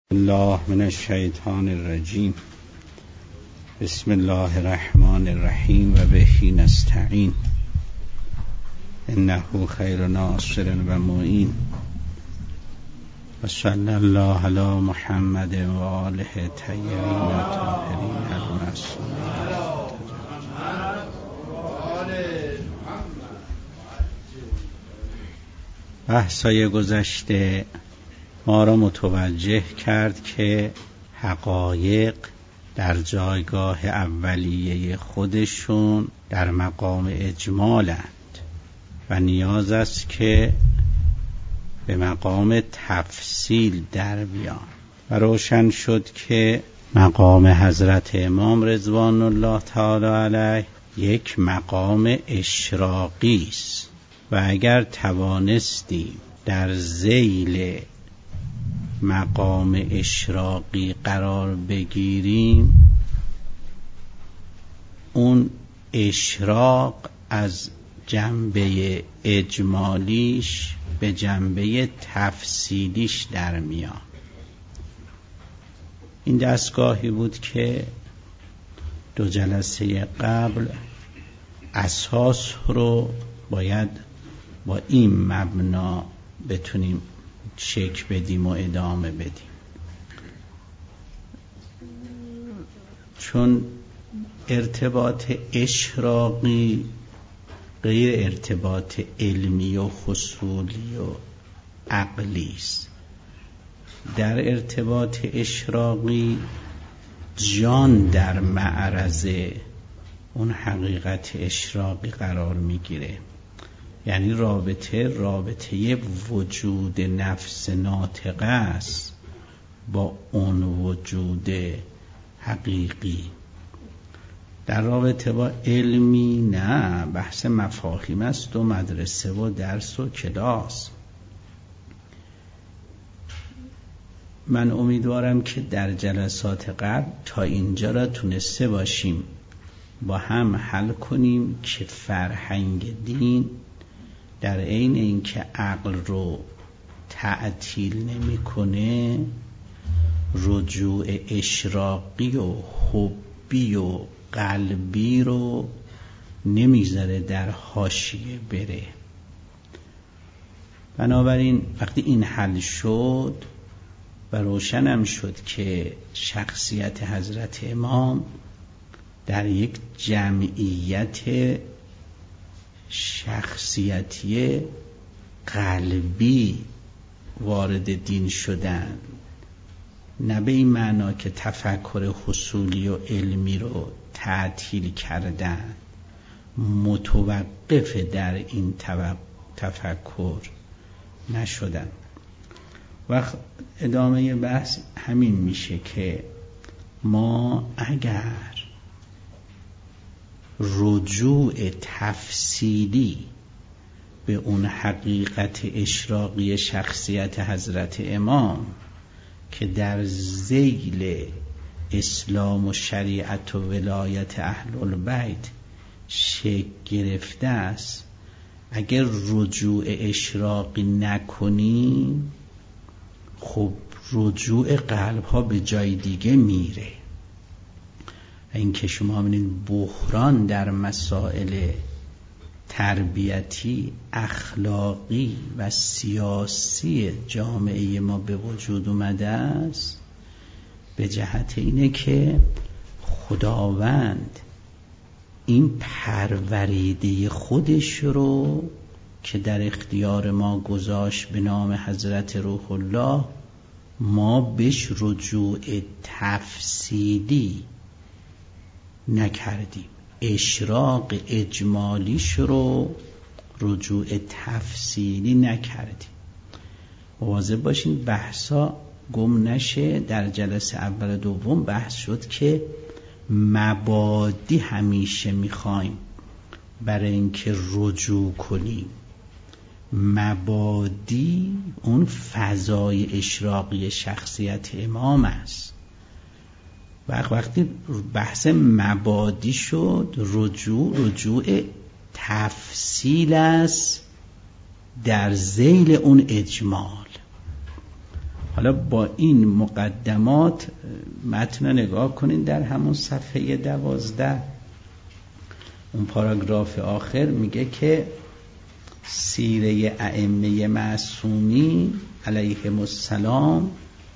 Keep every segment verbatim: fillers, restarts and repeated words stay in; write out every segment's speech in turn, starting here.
الله من الشیطان الرجیم. بسم الله الرحمن الرحیم و بهی نستعین. انه خیر ناصر و معین. و صلی الله علی محمد و آله طیبین الطاهرین المعصومین. بحثای گذشته ما را متوجه کرد که حقایق در جایگاه اولیه خودشون در مقام اجمالند و نیاز است که به مقام تفصیل در بیان و روشن شد که مقام حضرت امام رضوان الله تعالی علیه یک مقام اشراقی است و اگر توانستیم در ذیل مقام اشراقی قرار بگیریم، اون اشراق از جنبه اجمالیش به جنبه تفصیلیش در میاد. این دستگاهی بود که دو جلسه قبل اساس رو باید با این مبنا بتونیم شکل بدیم و ادامه بدیم، چون ارتباط اشراقی غیر ارتباط علمی و حصولی و عقلی است. در ارتباط اشراقی جان در معرض اون حقیقت اشراقی قرار میگیره، یعنی رابطه رابطه وجود نفس ناطقه است با اون وجود حقیقی. در رابطه با علمی نه، بحث مفاهیم است و مدرسه و درس و کلاس. من امیدوارم که در جلسات قبل تا اینجا را تونسته باشیم با هم حل کنیم که فرهنگ دین در عین اینکه عقل رو تعطیل نمیکنه، رجوع اشراقی و حبی و قلبی رو نمیذاره در حاشیه بره. بنابراین وقتی این حل شد و روشنم شد که شخصیت حضرت امام در یک جمعیت شخصیتی قلبی وارد دین شدن، نه به این معنا که تفکر حصولی و علمی رو تعطیل کردن، متوقف در این تفکر نشدن. وقت ادامه بحث همین میشه که ما اگر رجوع تفصیلی به اون حقیقت اشراقی شخصیت حضرت امام که در ذیل اسلام و شریعت و ولایت اهل البیت شکل گرفته است، اگر رجوع اشراقی نکنیم، خب رجوع قلب ها به جای دیگه میره. این که شما ببینید بحران در مسائل تربیتی، اخلاقی و سیاسی جامعه ما به وجود اومده است به جهت اینه که خداوند این پروریده خودش رو که در اختیار ما گذاشت به نام حضرت روح الله، ما بهش رجوع تفصیلی نکردیم. اشراق اجمالیش رو رجوع تفصیلی نکردیم. مواظب باشین بحثا گم نشه. در جلسه اول دوم بحث شد که مبادی همیشه میخوایم برای اینکه رجوع کنیم. مبادی اون فضای اشراقی شخصیت امام است. وقتی بحث مبادی شد، رجوع رجوع تفصیل است در ذیل اون اجمال. حالا با این مقدمات متن رو نگاه کنین در همون صفحه دوازده، اون پاراگراف آخر میگه که سیره ائمه معصومین علیهم السلام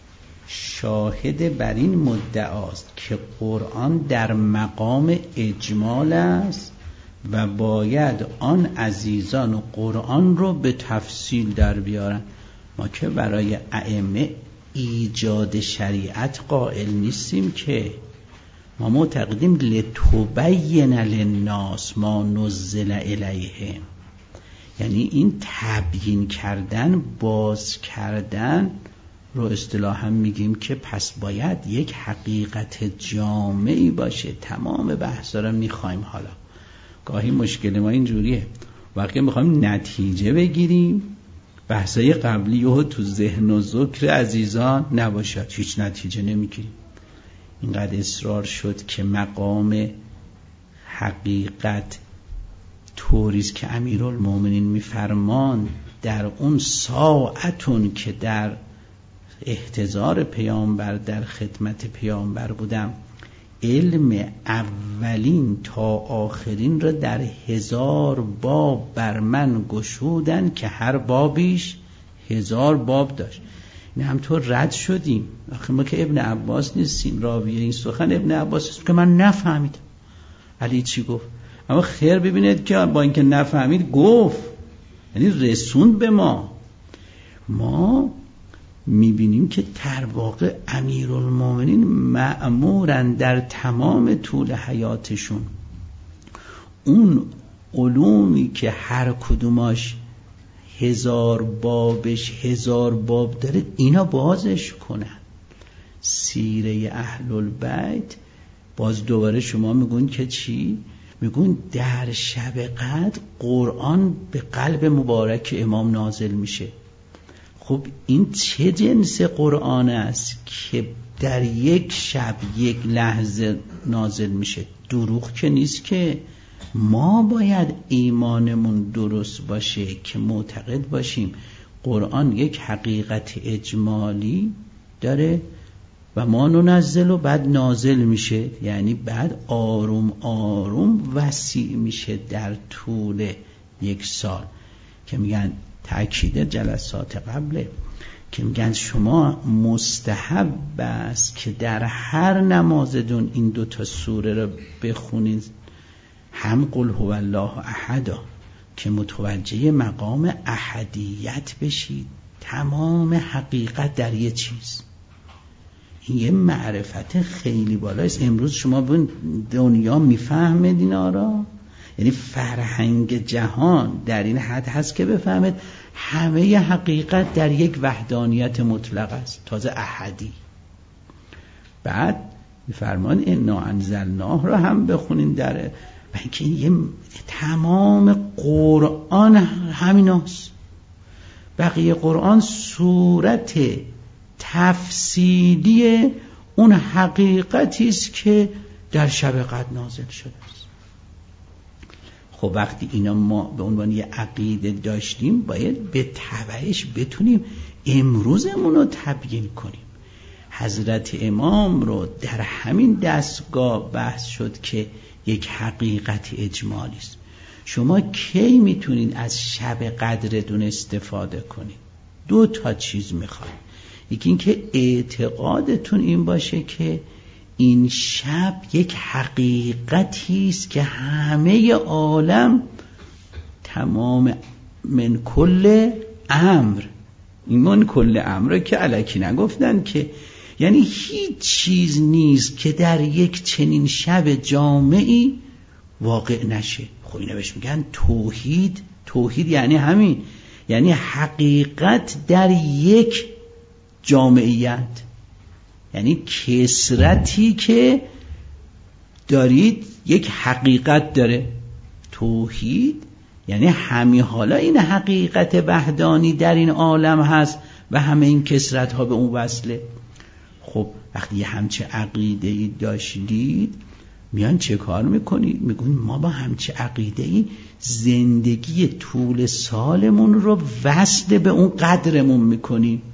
شاهد بر این مدعاست که قرآن در مقام اجمال است و باید آن عزیزان قرآن رو به تفصیل در بیارن. ما که برای ائمه ایجاد شریعت قائل نیستیم، که ما معتقدیم لتبین للناس ما نزل الیهم، یعنی این تبیین کردن، باز کردن رو اصطلاحا میگیم که پس باید یک حقیقت جامعی باشه. تمام بحثا رو میخوایم. حالا گاهی مشکل ما اینجوریه، وقتی میخوایم نتیجه بگیریم بحثای قبلی و تو ذهن و ذکر عزیزان نباشد، هیچ نتیجه نمیگیریم. اینقدر اصرار شد که مقام حقیقت طوریست که امیرالمومنین میفرمان در اون ساعتون که در احتضار پیامبر، در خدمت پیامبر بودم، علم اولین تا آخرین را در هزار باب بر من گشودن که هر بابیش هزار باب داشت. این همطور رد شدیم. آخه ما که ابن عباس نیستیم، راویه این سخن ابن عباس است که من نفهمیدم علی چی گفت. اما خیر ببینید که با اینکه نفهمید گفت، یعنی رسوند به ما. ما میبینیم که در واقع امیرالمومنین مأمورن در تمام طول حیاتشون اون علومی که هر کدوماش هزار بابش هزار باب داره اینا بازش کنن. سیره اهل البیت باز دوباره شما میگون که چی؟ میگون در شب قدر قرآن به قلب مبارک امام نازل میشه. خب این چه جنس قرآن است که در یک شب یک لحظه نازل میشه؟ دروغ که نیست که. ما باید ایمانمون درست باشه که معتقد باشیم قرآن یک حقیقت اجمالی داره و ما ننزل و بعد نازل میشه، یعنی بعد آروم آروم وسیع میشه در طول یک سال، که میگن تأکید جلسات قبله که میگن شما مستحب است که در هر نمازتون این دو تا سوره رو بخونید، هم قل هو الله احد که متوجه مقام احدیت بشید، تمام حقیقت در یه چیز. این یه معرفت خیلی بالایست. امروز شما ببین دنیا میفهمید اینا را، یعنی فرهنگ جهان در این حد هست که بفهمید همه حقیقت در یک وحدانیت مطلق است، تازه احدی. بعد میفرمان انا انزلناه را هم بخونین در بلکه یه تمام قرآن همیناست. بقیه قرآن صورت تفصیلی اون حقیقتی است که در شب قدر نازل شده است. خب وقتی اینا ما به عنوان یه عقیده داشتیم باید به تبعش بتونیم امروزمون رو تبیین کنیم. حضرت امام رو در همین دستگاه بحث شد که یک حقیقت اجمالی است. شما کی میتونید از شب قدرتون استفاده کنید؟ دو تا چیز میخواد. یکی این که اعتقادتون این باشه که این شب یک حقیقتی است که همه عالم تمام من کل امر، این من کل امر که الکی نگفتن که، یعنی هیچ چیز نیست که در یک چنین شب جامعی واقع نشه. خب اینا بهش میگن توحید. توحید یعنی همین، یعنی حقیقت در یک جامعیت، یعنی کثرتی که دارید یک حقیقت داره. توحید یعنی همین حالا این حقیقت وحدانی در این عالم هست و همه این کثرت ها به اون وصله. خب وقتی یه همچه عقیده‌ای داشتید میان چه کار میکنید؟ میگون ما با همچه عقیده‌ای زندگی طول سالمون رو وصل به اون قدرمون میکنیم.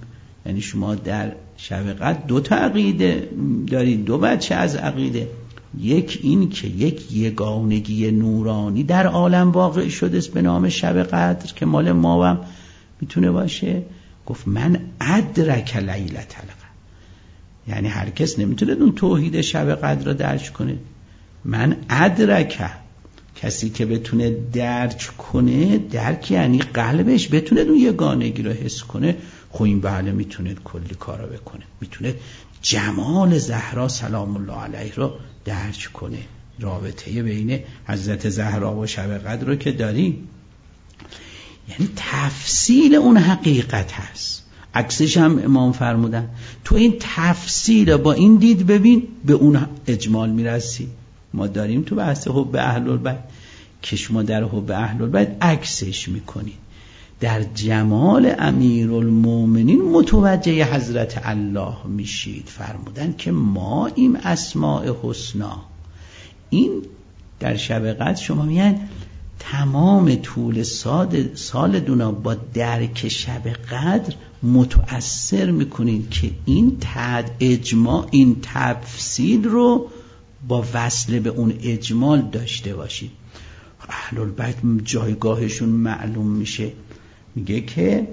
یعنی شما در شب قدر دو تا عقیده دارید، دو بچه از عقیده. یک این که یک یگانگی نورانی در عالم واقع شده است به نام شب قدر که مال ما هم میتونه باشه. گفت من ادرک لیلة القدر، یعنی هر کس نمیتونه اون توحید شب قدر رو درک کنه. من ادرک، کسی که بتونه درک کنه، درک یعنی قلبش بتونه اون یگانگی رو حس کنه، خب این بله میتونه کلی کارا بکنه، میتونه جمال زهرا سلام الله علیه رو درک کنه. رابطه بین حضرت زهرا و شب قدر رو که داریم، یعنی تفصیل اون حقیقت هست. عکسش هم امام فرمودن تو این تفصیل با این دید ببین به اون اجمال میرسی. ما داریم تو بحث حب اهل البیت که شما در حب اهل البیت عکسش میکنید، در جمال امیرالمومنین متوجه حضرت الله میشید. فرمودن که ما این اسماء حسنا، این در شب قدر شما میگن تمام طول سال دونا با درک شب قدر متأثر میکنید که این تد اجماع، این تفصیل رو با وصل به اون اجمال داشته باشید. اهل البیت جایگاهشون معلوم میشه. میگه که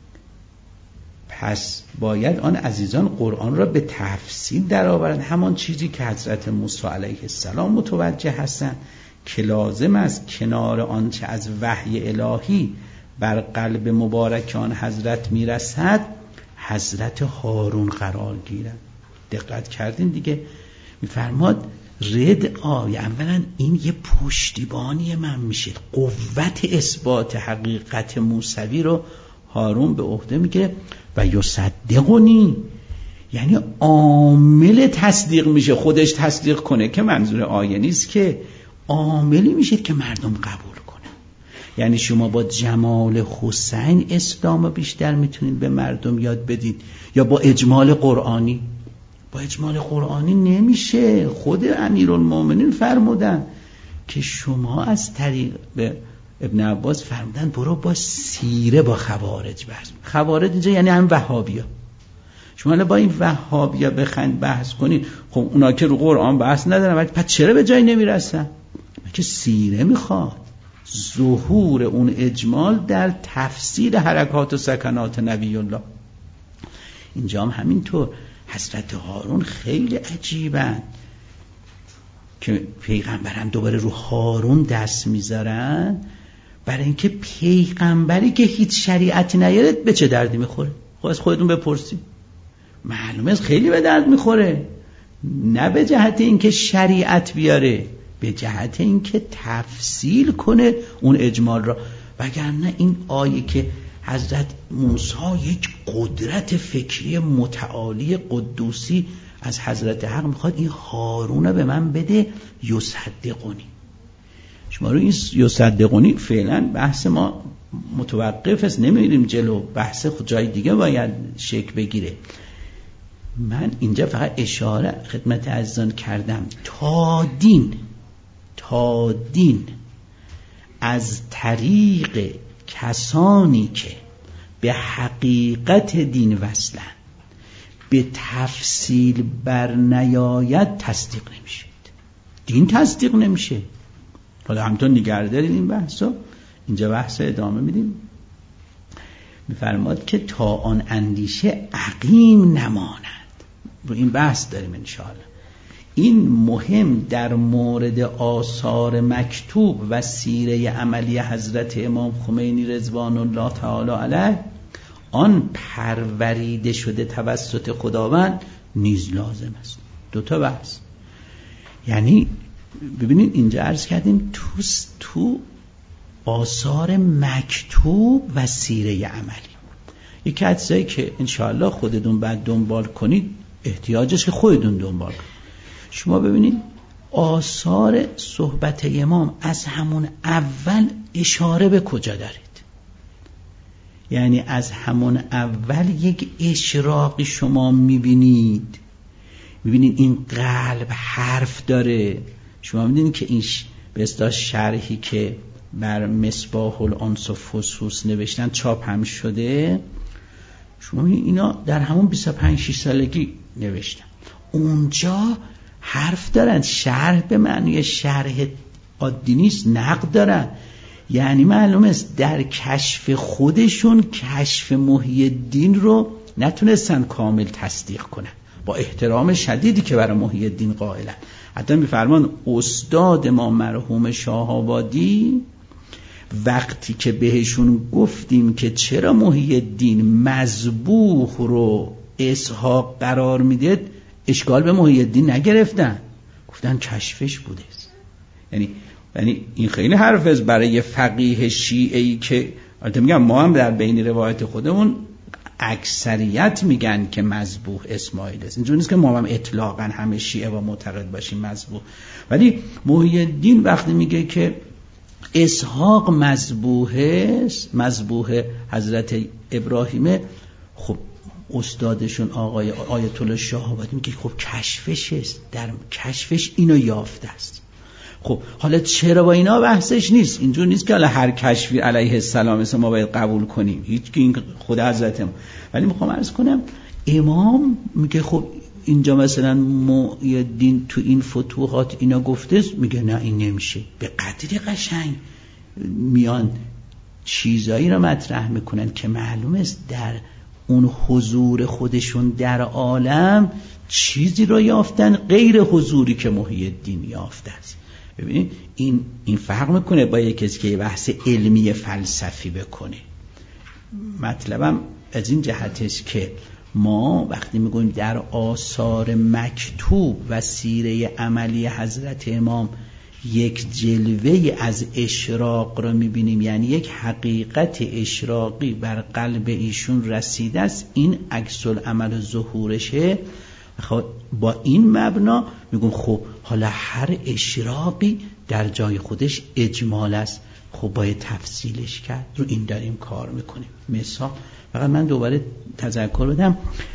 پس باید آن عزیزان قرآن را به تفصیل در آورند، همان چیزی که حضرت موسی علیه السلام متوجه هستند که لازم است کنار آنچه از وحی الهی بر قلب مبارک آن حضرت میرسد حضرت هارون قرار گیرند. دقت کردین دیگه؟ میفرماد رد آیه اولا این یه پشتیبانی من میشه، قوت اثبات حقیقت موسوی رو هارون به عهده میگیره و یصدقونی، یعنی عامل تصدیق میشه، خودش تصدیق کنه که منظور آیه نیست، که عاملی میشه که مردم قبول کنه. یعنی شما با جمال حسین اسلام بیشتر میتونید به مردم یاد بدید یا با اجمال قرآنی؟ با اجمال قرآنی نمیشه. خود امیرالمومنین فرمودن که شما از طریق به ابن عباس فرمودن برو با سیره با خوارج بحث. خوارج اینجا یعنی هم وهابیا. شما با این وهابیا بخواید بحث کنید، خب اونا که رو قرآن بحث ندارن، ولی پس چرا به جای نمیرسن؟ که سیره میخواد، ظهور اون اجمال در تفسیر حرکات و سکنات نبی الله. اینجا هم همینطور حضرت هارون خیلی عجیبن که پیغمبران دوباره رو هارون دست میذارن، برای اینکه پیغمبری که هیچ شریعتی نیاره به چه دردی میخوره؟ خب از خودتون بپرسید. معلومه خیلی به درد میخوره، نه به جهت اینکه شریعت بیاره، به جهت اینکه تفصیل کنه اون اجمال را. وگرنه این آیه که حضرت موسی یک قدرت فکری متعالی قدوسی از حضرت حق میخواد این هارون به من بده یصدقونی. شما رو این یصدقونی فعلا بحث ما متوقف است، نمیریم جلو، بحث خود جای دیگه باید شکل بگیره. من اینجا فقط اشاره خدمت عزیزان کردم تا دین تا دین از طریق کسانی که به حقیقت دین وصلن به تفصیل بر نیاید تصدیق نمیشه. دین تصدیق نمیشه. حالا همتون نگه دارید این بحثو، اینجا بحث ادامه میدیم. میفرماد که تا آن اندیشه عقیم نماند. رو این بحث داریم انشاءالله. این مهم در مورد آثار مکتوب و سیره عملی حضرت امام خمینی رضوان الله تعالی علیه، آن پروریده شده توسط خداوند نیز لازم است. دو تا بحث. یعنی ببینید اینجا عرض کردیم تو تو آثار مکتوب و سیره عملی یکی از چیزایی که انشاءالله خودتون بعد دنبال کنید، احتیاجش که خودتون دنبال کنید. شما ببینید آثار صحبت امام از همون اول اشاره به کجا دارید؟ یعنی از همون اول یک اشراقی شما میبینید. میبینید این قلب حرف داره. شما میبینید که این به اصطلاح شرحی که بر مصباح الانس و فصوص نوشتن چاپ هم شده، شما اینا در همون بیست و پنج شش سالگی نوشتن. اونجا حرف دارن، شرح به معنی شرح عادی نیست، نقد دارن. یعنی معلوم است در کشف خودشون کشف محی الدین رو نتونستن کامل تصدیق کنن، با احترام شدیدی که برای محی الدین قائلن. حتی میفرمان استاد ما مرحوم شاه‌آبادی وقتی که بهشون گفتیم که چرا محی الدین مذبوح رو اسحاق قرار میده، اشکال به محی الدین نگرفتن، گفتن کشفش بوده. یعنی یعنی این خیلی حرف است برای فقیه شیعه‌ای که البته میگم ما هم در بین روایت خودمون اکثریت میگن که مذبوح اسماعیل است. اینجوری نیست که ما هم اطلاقا همه شیعه و معتقد باشیم مذبوح، ولی محی الدین وقتی میگه که اسحاق مذبوح است، مذبوح حضرت ابراهیمه، خب استادشون آقای آیت الله شاه‌آبادی میگه خب کشفش است، در کشفش اینو یافته است. خب حالا چرا با اینا بحثش نیست، اینجور نیست که حالا هر کشفی علیه السلام مثل ما باید قبول کنیم، هیچ که این خود حضرت ما. ولی میخوام عرض کنم امام میگه خب اینجا مثلا محی الدین تو این فتوحات اینا گفته، میگه نه این نمیشه. به قدری قشنگ میان چیزایی رو مطرح میکنن که معلوم است در اون حضور خودشون در عالم چیزی رو یافتن غیر حضوری که محی الدین یافته است. ببینید این این فرق میکنه با یک کسی که بحث علمی فلسفی بکنه. مطلبم از این جهت است که ما وقتی میگوییم در آثار مکتوب و سیره عملی حضرت امام یک جلوه از اشراق رو میبینیم، یعنی یک حقیقت اشراقی بر قلب ایشون رسیده است، این عکس العمل ظهورشه. خب با این مبنا میگم خب حالا هر اشراقی در جای خودش اجمال است، خب باید تفصیلش کرد. رو این داریم کار میکنیم. مثال فقط من دوباره تذکر بدم،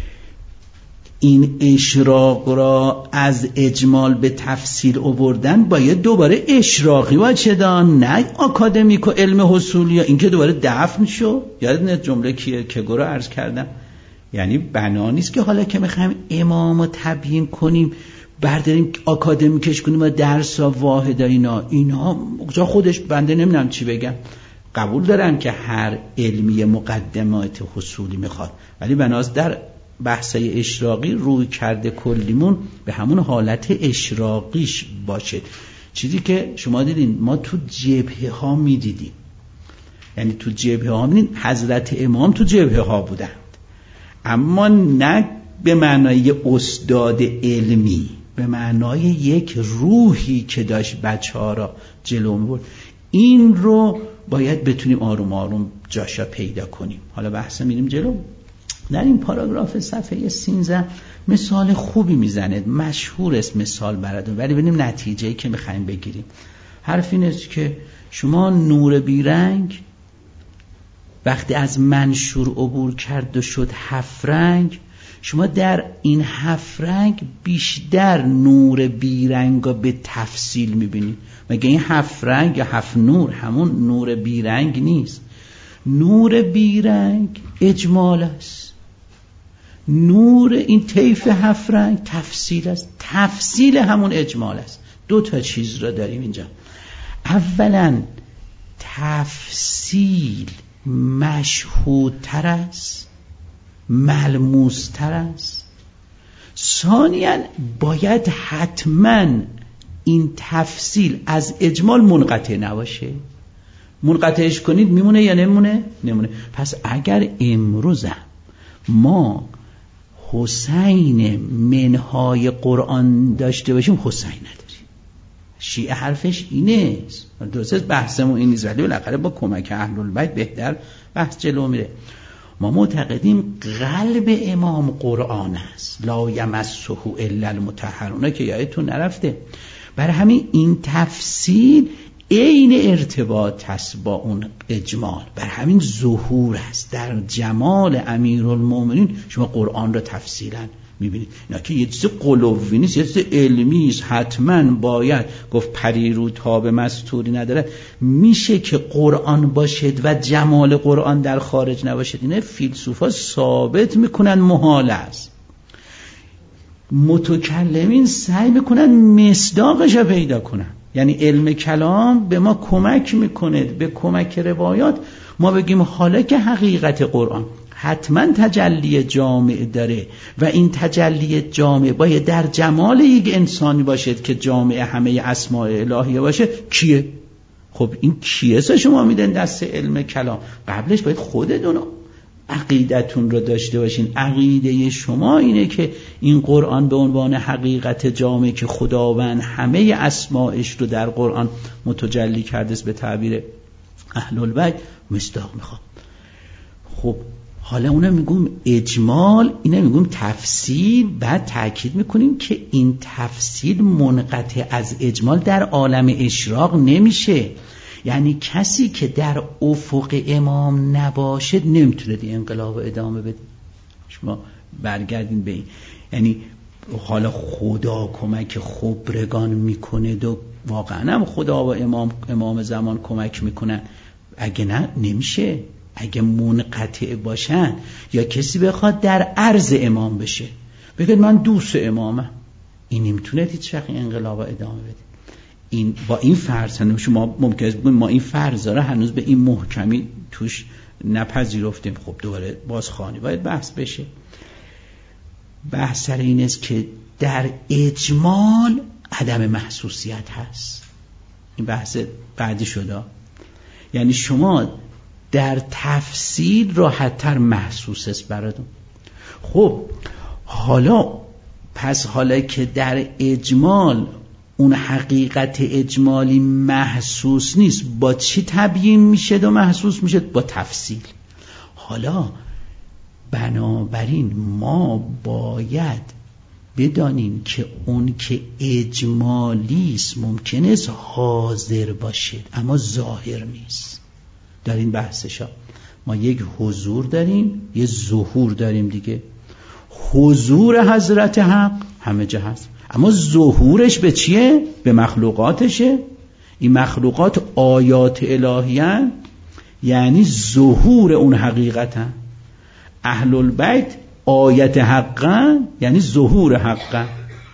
این اشراق را از اجمال به تفصیل آوردن باید دوباره اشراقی باشه دان، نه آکادمیک و علم حصولی. این که دوباره دفن شو. یادت جمله کیه که گروه عرض کردم، یعنی بنا نیست که حالا که میخوایم امام رو تبیین کنیم برداریم آکادمیکش کنیم و درس و واحد اینا اینا جا خودش بنده نمیدونم چی بگم. قبول دارن که هر علمی مقدمات حصولی میخواد، ولی بناز در بحثای اشراقی روی کرده کلیمون به همون حالت اشراقیش باشه. چیزی که شما دیدین ما تو جبهه ها میدیدیم، یعنی تو جبهه ها میدین حضرت امام تو جبهه ها بودن، اما نه به معنای استاد علمی، به معنای یک روحی که داشت بچه ها را جلو می برد. این رو باید بتونیم آروم آروم جاشا پیدا کنیم. حالا بحث میریم جلو. در این پاراگراف صفحه سیزده مثال خوبی میزنه، مشهور است مثال براتون، ولی ببینیم نتیجه‌ای که میخوایم بگیریم. حرف این است که شما نور بیرنگ وقتی از منشور عبور کرد و شد هفت رنگ، شما در این هفت رنگ بیشتر نور بیرنگ رو به تفصیل میبینید. مگه این هفت رنگ یا هفت نور همون نور بیرنگ نیست؟ نور بیرنگ اجمال است، نور این طیف هفت رنگ تفصیل است، تفصیل همون اجمال است. دو تا چیز را داریم اینجا. اولا تفصیل مشهودتر است، ملموستر است. ثانیاً باید حتماً این تفصیل از اجمال منقطع نباشه. منقطعش کنید میمونه یا نمونه؟ نمونه. پس اگر امروزم ما حسین منهای قرآن داشته باشیم حسین نداریم. شیعه حرفش اینه. درسته بحثمون این نیست، ولی بالاخره با کمک اهل البیت بهتر بحث جلو میره. ما معتقدیم قلب امام قرآن است، لا یمسه الا المطهرون، که یادتون نرفته. برای همین این تفصیل عین ارتباط هست با اون اجمال، بر همین ظهور است. در جمال امیرالمومنین شما قرآن را تفصیلا میبینید اینا که یه چیز قلوی نیست، یه چیز علمی است. حتما باید گفت پریرو تاب مستوری نداره. میشه که قرآن باشد و جمال قرآن در خارج نباشد؟ اینه فیلسوفا ثابت میکنن محال است. متکلمین سعی میکنن مصداقش رو پیدا کنن. یعنی علم کلام به ما کمک میکنه، به کمک روایات ما بگیم حالا که حقیقت قرآن حتما تجلی جامع داره و این تجلی جامع باید در جمال یک انسانی باشد که جامع همه اسماء الهیه باشه. کیه؟ خب این کیه سه شما میدن دست علم کلام؟ قبلش باید خودتون عقیدتون رو داشته باشین. عقیده شما اینه که این قرآن به عنوان حقیقت جامع که خداوند همه اسماءش رو در قرآن متجلی کرده است، به تعبیر اهل البیت مصداق میخوام. خب حالا اونو میگم اجمال، اینو میگم تفصیل. بعد تأکید میکنیم که این تفصیل منقطع از اجمال در عالم اشراق نمیشه. یعنی کسی که در افق امام نباشد نمیتونه دی انقلاب ادامه بده. شما برگردین به این، یعنی حالا خدا کمک خبرگان میکنه و واقعا هم خدا و امام امام زمان کمک میکنن. اگه نه نمیشه. اگه منقطع باشن یا کسی بخواد در عرض امام بشه بگید من دوست امامم، این نمیتونه هیچ وقت انقلاب ادامه بده. این با این فرض شما ممکنه بگید ما این فرض رو هنوز به این محکمی توش نپذیرفتیم. خب دوباره بازخوانی باید بحث بشه. بحث سر این است که در اجمال عدم محسوسیت هست. این بحث بعدی شده. یعنی شما در تفصیل راحت‌تر محسوس است براتون. خب حالا پس حالا که در اجمال اون حقیقت اجمالی محسوس نیست، با چی تبیین میشه و محسوس میشه؟ با تفصیل. حالا بنابراین ما باید بدانیم که اون که اجمالی است ممکنه است حاضر باشه اما ظاهر نیست. در این بحثشا ما یک حضور داریم، یه ظهور داریم دیگه. حضور حضرت حق همه جا هست، اما ظهورش به چیه؟ به مخلوقاتشه. این مخلوقات آیات الهیان، یعنی ظهور اون حقیقتن. اهل البیت آیت حقن، یعنی ظهور حقن.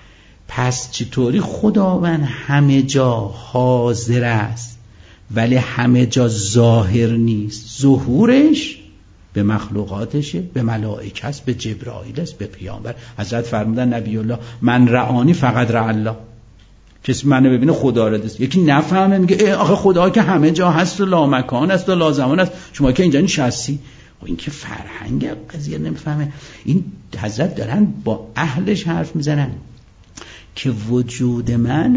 پس چطوری خداوند همه جا حاضر است ولی همه جا ظاهر نیست؟ ظهورش به مخلوقاتشه، به ملائکه است، به جبرائیل است، به پیامبر. حضرت فرمودن نبی الله من رعانی فقط رع الله، کسی منو ببینه خدا را دید. یکی نفهمه میگه آخه خدا که همه جا هست و لامکان است و لازمان است، شما که اینجا نشستی. و این که فرهنگ قضیه نمیفهمه. این حضرت دارن با اهلش حرف میزنن که وجود من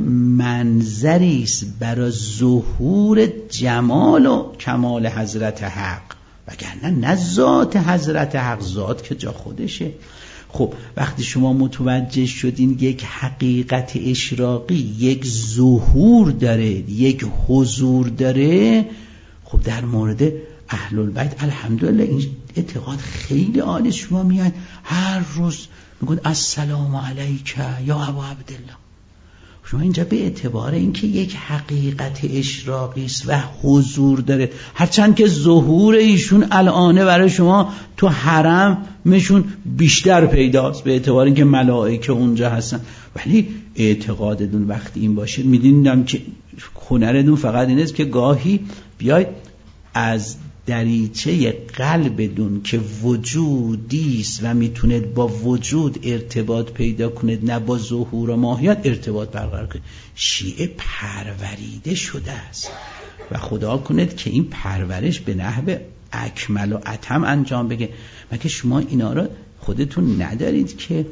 منظری است برای ظهور جمال و کمال حضرت حق، وگرنه نه ذات حضرت حق، ذات که جا خودشه. خب وقتی شما متوجه شدین یک حقیقت اشراقی یک ظهور داره، یک حضور داره، خب در مورد اهل البیت الحمدلله این اعتقاد خیلی عالی. شما میاد هر روز میگن السلام علیک یا ابا عبدالله. شما اینجا به اعتبار اینکه یک حقیقت اشراقی است و حضور داره، هرچند که ظهور ایشون الانه برای شما تو حرم میشون بیشتر پیداست به اعتبار اینکه ملائکه اونجا هستن، ولی اعتقادتون وقتی این باشه میدونم که هنرتون فقط این است که گاهی بیاید از دریچه قلبتون که وجودی است و میتونید با وجود ارتباط پیدا کنید، نه با ظهور و ماهیت ارتباط برقرار کنید. شیعه پروریده شده است و خدا کنید که این پرورش به نحو اکمل و اتم انجام بگه. مگه شما اینا رو خودتون ندارید که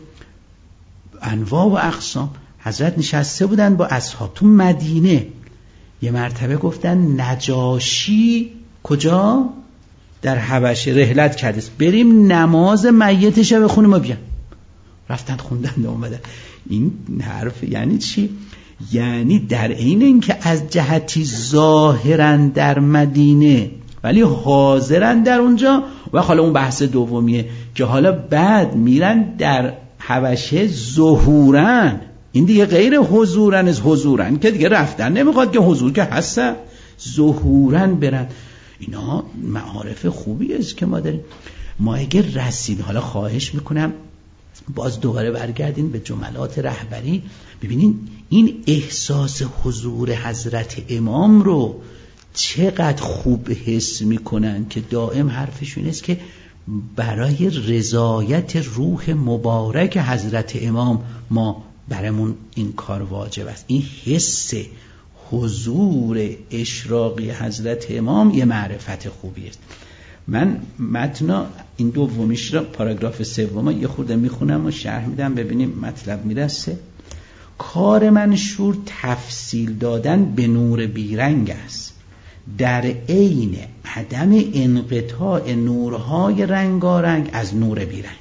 انواع و اقسام؟ حضرت نشسته بودن با اصحاب تو مدینه، یه مرتبه گفتن نجاشی کجا؟ در حبشه رحلت کرده، بریم نماز میتش رو بخونیم و بیان. رفتن خوندن و اومدن. این حرف یعنی چی؟ یعنی در عین اینکه از جهتی ظاهرن در مدینه ولی حاضرن در اونجا. و حالا اون بحث دومیه که حالا بعد میرن در حبشه ظهورن، این دیگه غیر حضورن، از حضورن که دیگه رفتن نمیخواد، که حضور که هستن، ظهورن برن. اینا معارف خوبی است که ما داریم. ما اگه رسید، حالا خواهش میکنم باز دوباره برگردین به جملات رهبری، ببینین این احساس حضور حضرت امام رو چقدر خوب حس میکنن که دائم حرفشون است که برای رضایت روح مبارک حضرت امام ما برامون این کار واجب است. این حس حضور اشراقی حضرت امام یه معرفت خوبی است. من متن این دومیش را، پاراگراف سوم یه خورده میخونم و شرح میدم ببینیم مطلب میرسه. کار منشور تفصیل دادن به نور بیرنگ است، در عین عدم انقطاع نورهای رنگارنگ از نور بیرنگ،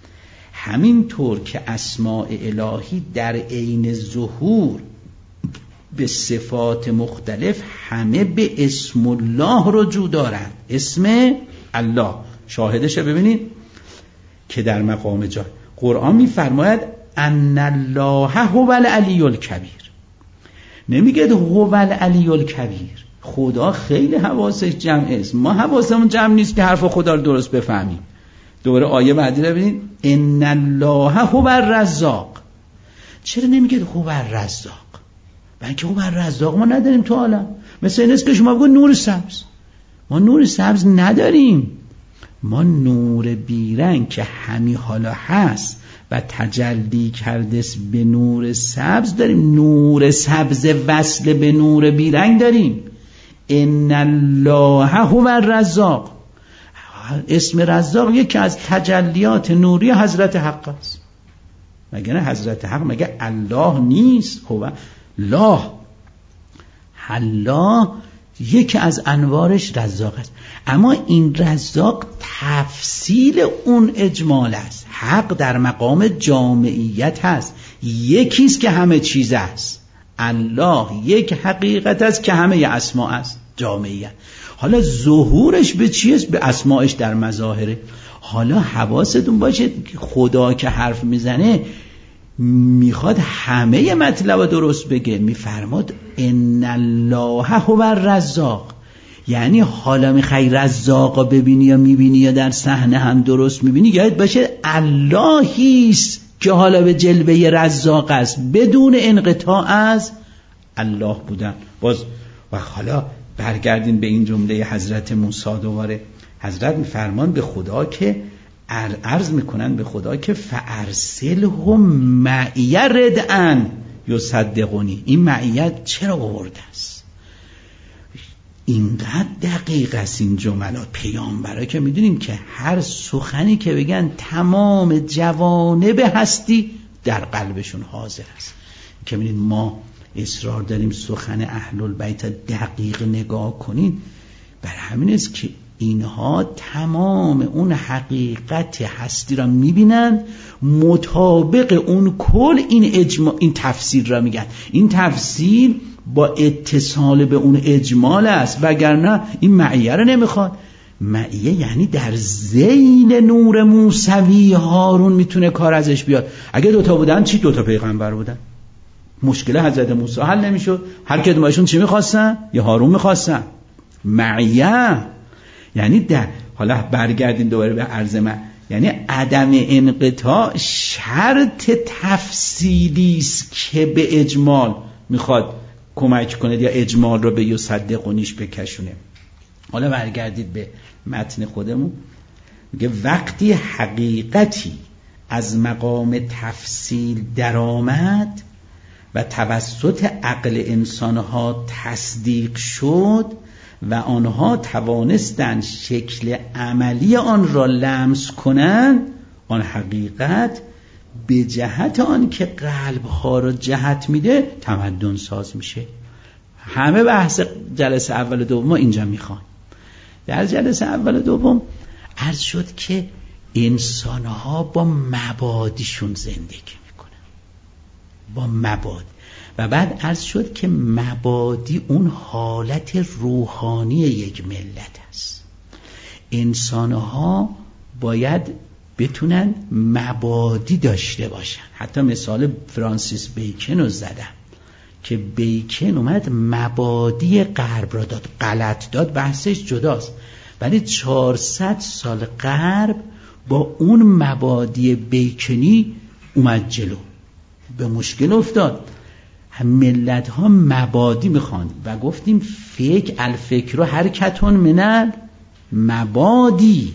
همینطور که اسماء الهی در عین ظهور به صفات مختلف همه به اسم الله رجوع دارند. اسم الله شاهدشه. ببینید که در مقام جای قرآن میفرماید ان الله هو العلی الکبیر، نمیگه هو العلی الکبیر. خدا خیلی حواسش جمع است، ما حواسمون جمع نیست که حرف خدا رو درست بفهمیم. دوباره آیه بعدی رو ببینید ان الله هو الرزاق. چرا نمیگه هو الرزاق؟ بلکه هو الرزاق ما نداریم تو عالم. مثل این است که شما بگو نور سبز، ما نور سبز نداریم. ما نور بیرنگ که همی حالا هست و تجلی کرده به نور سبز داریم. نور سبز وصل به نور بیرنگ داریم. ان الله هو الرزاق. اسم رزاق یکی از تجلیات نوری حضرت حق است. مگه نه حضرت حق مگه الله نیست؟ هو الله. الله یکی از انوارش رزاق است، اما این رزاق تفصیل اون اجمال است. حق در مقام جامعیت هست، یکیست که همه چیز است. الله یک حقیقت است که همه اسما است، جامعیت. حالا ظهورش به چیست؟ به اسماش در مظاهره. حالا حواستون باشه خدا که حرف میزنه میخواد همه مطلب درست بگه. میفرماد ان الله هو الرزاق، یعنی حالا میخوای رزاق ببینی یا میبینی یا در صحنه هم درست میبینی، یاد باشه اللهیست که حالا به جلوه رزاق است بدون انقطاع از الله بودن. باز و حالا برگردین به این جمله حضرت موسی دوباره. حضرت میفرمان به خدا که عرض میکنن به خدا که فارسلهم معی ردءا یصدقونی. این معیت چرا آورده است؟ اینقدر دقیق است این جملات. پیامبرا که میدونیم که هر سخنی که بگن تمام جوانب هستی در قلبشون حاضر است. که میدونیم ما اصرار داریم سخن اهل البیت دقیق نگاه کنین، بر همین است که اینها تمام اون حقیقت هستی را میبینن، مطابق اون کل این اجمال، این تفسیر را میگن. این تفسیر با اتصال به اون اجمال است، وگرنه این معیه را نمیخواد. معیه یعنی در زین نور موسوی هارون میتونه کار ازش بیاد. اگه دوتا بودن چی؟ دوتا پیغمبر بودن، مشکل حضرت موسی حل نمیشد. هر کدومشون چی میخواستن؟ یه هارون میخواستن. معیه یعنی در، حالا برگردیم دوباره به عرض من، یعنی عدم انقطاع شرط تفصیلی است که به اجمال میخواد کمک کنه یا اجمال رو به یصدقونیش بکشونه. حالا برگردید به متن خودمون. میگه وقتی حقیقتی از مقام تفصیل درآمد و توسط عقل انسانها تصدیق شد و آنها توانستند شکل عملی آن را لمس کنند، آن حقیقت به جهت آن که قلبها را جهت میده تمدن ساز میشه. همه بحث جلسه اول و دوم اینجا میخوان. در جلسه اول و دوم عرض شد که انسانها با مبادیشون زندگی میکنن، با مباد. و بعد عرض شد که مبادی اون حالت روحانی یک ملت است. انسانها باید بتونن مبادی داشته باشن. حتی مثال فرانسیس بیکن رو زدم که بیکن اومد مبادی غرب را داد، غلط داد، بحثش جداست، ولی چهارصد سال غرب با اون مبادی بیکنی اومد جلو، به مشکل افتاد. هم ملت ها مبادی میخوان و گفتیم فکر الفکر و حرکتون منل مبادی،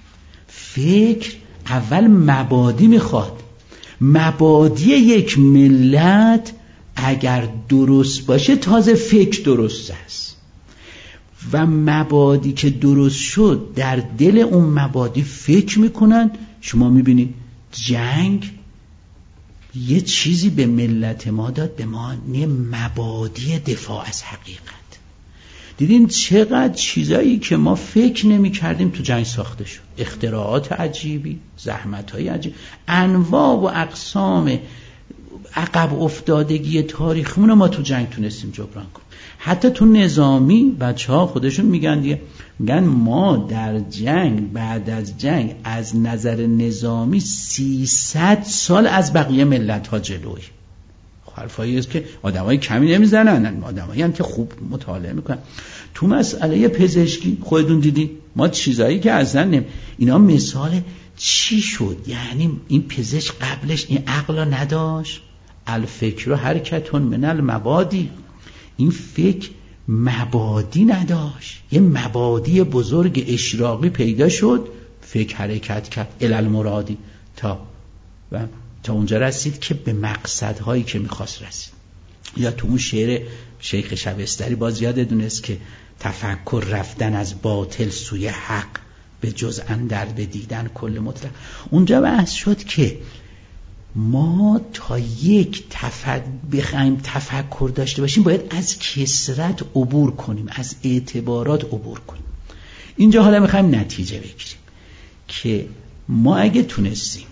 فکر اول مبادی میخواد. مبادی یک ملت اگر درست باشه تازه فکر درست است و مبادی که درست شد در دل اون مبادی فکر میکنن. شما میبینید جنگ یه چیزی به ملت ما داد، به ما نه مبادی دفاع از حقیقت. دیدین چقدر چیزایی که ما فکر نمی کردیم تو جنگ ساخته شد، اختراعات عجیبی، زحمت‌های عجیب، انواع و اقسام عقب افتادگی تاریخمون ما تو جنگ تونستیم جبران کنیم. حتی تو نظامی بچه‌ها خودشون میگن دیگه، میگن ما در جنگ بعد از جنگ از نظر نظامی سیصد سال از بقیه ملت‌ها جلوی. حرفایی است که آدمای کمی نمیزنن، آدمایی هم که خوب مطالعه میکنن. تو مسئله پزشکی خودتون دیدی ما چیزایی که اصلا نمی... اینا مثال چی شد؟ یعنی این پزشک قبلش این عقل نداشت، الفکر و حرکتون من المبادی، این فکر مبادی نداشت، یه مبادی بزرگ اشراقی پیدا شد، فکر حرکت کرد الالمرادی تا و تا اونجا رسید که به مقصدهایی که میخواست رسید. یا تو اون شعر شیخ شبستری باز یادتونست که تفکر رفتن از باطل سوی حق به جز اندر به دیدن کل مطلق. اونجا بحث شد که ما تا یک تفکر بخوایم تفکر داشته باشیم باید از کثرت عبور کنیم، از اعتبارات عبور کنیم. اینجا حالا میخوایم نتیجه بگیریم که ما اگه تونستیم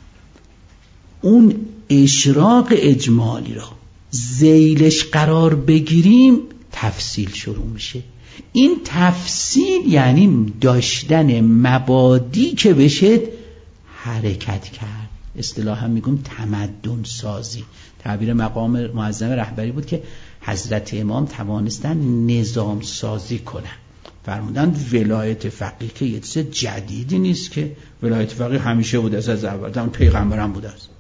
اون اشراق اجمالی را ذیلش قرار بگیریم تفصیل شروع میشه. این تفصیل یعنی داشتن مبادی که بشه حرکت کرد. اصطلاحا میگم تمدن سازی. تعبیر مقام معظم رهبری بود که حضرت امام توانستن نظام سازی کنن. فرمودن ولایت فقیه که یه چیز جدیدی نیست، که ولایت فقیه همیشه بوده از اول، هم پیغمبرم بوده است.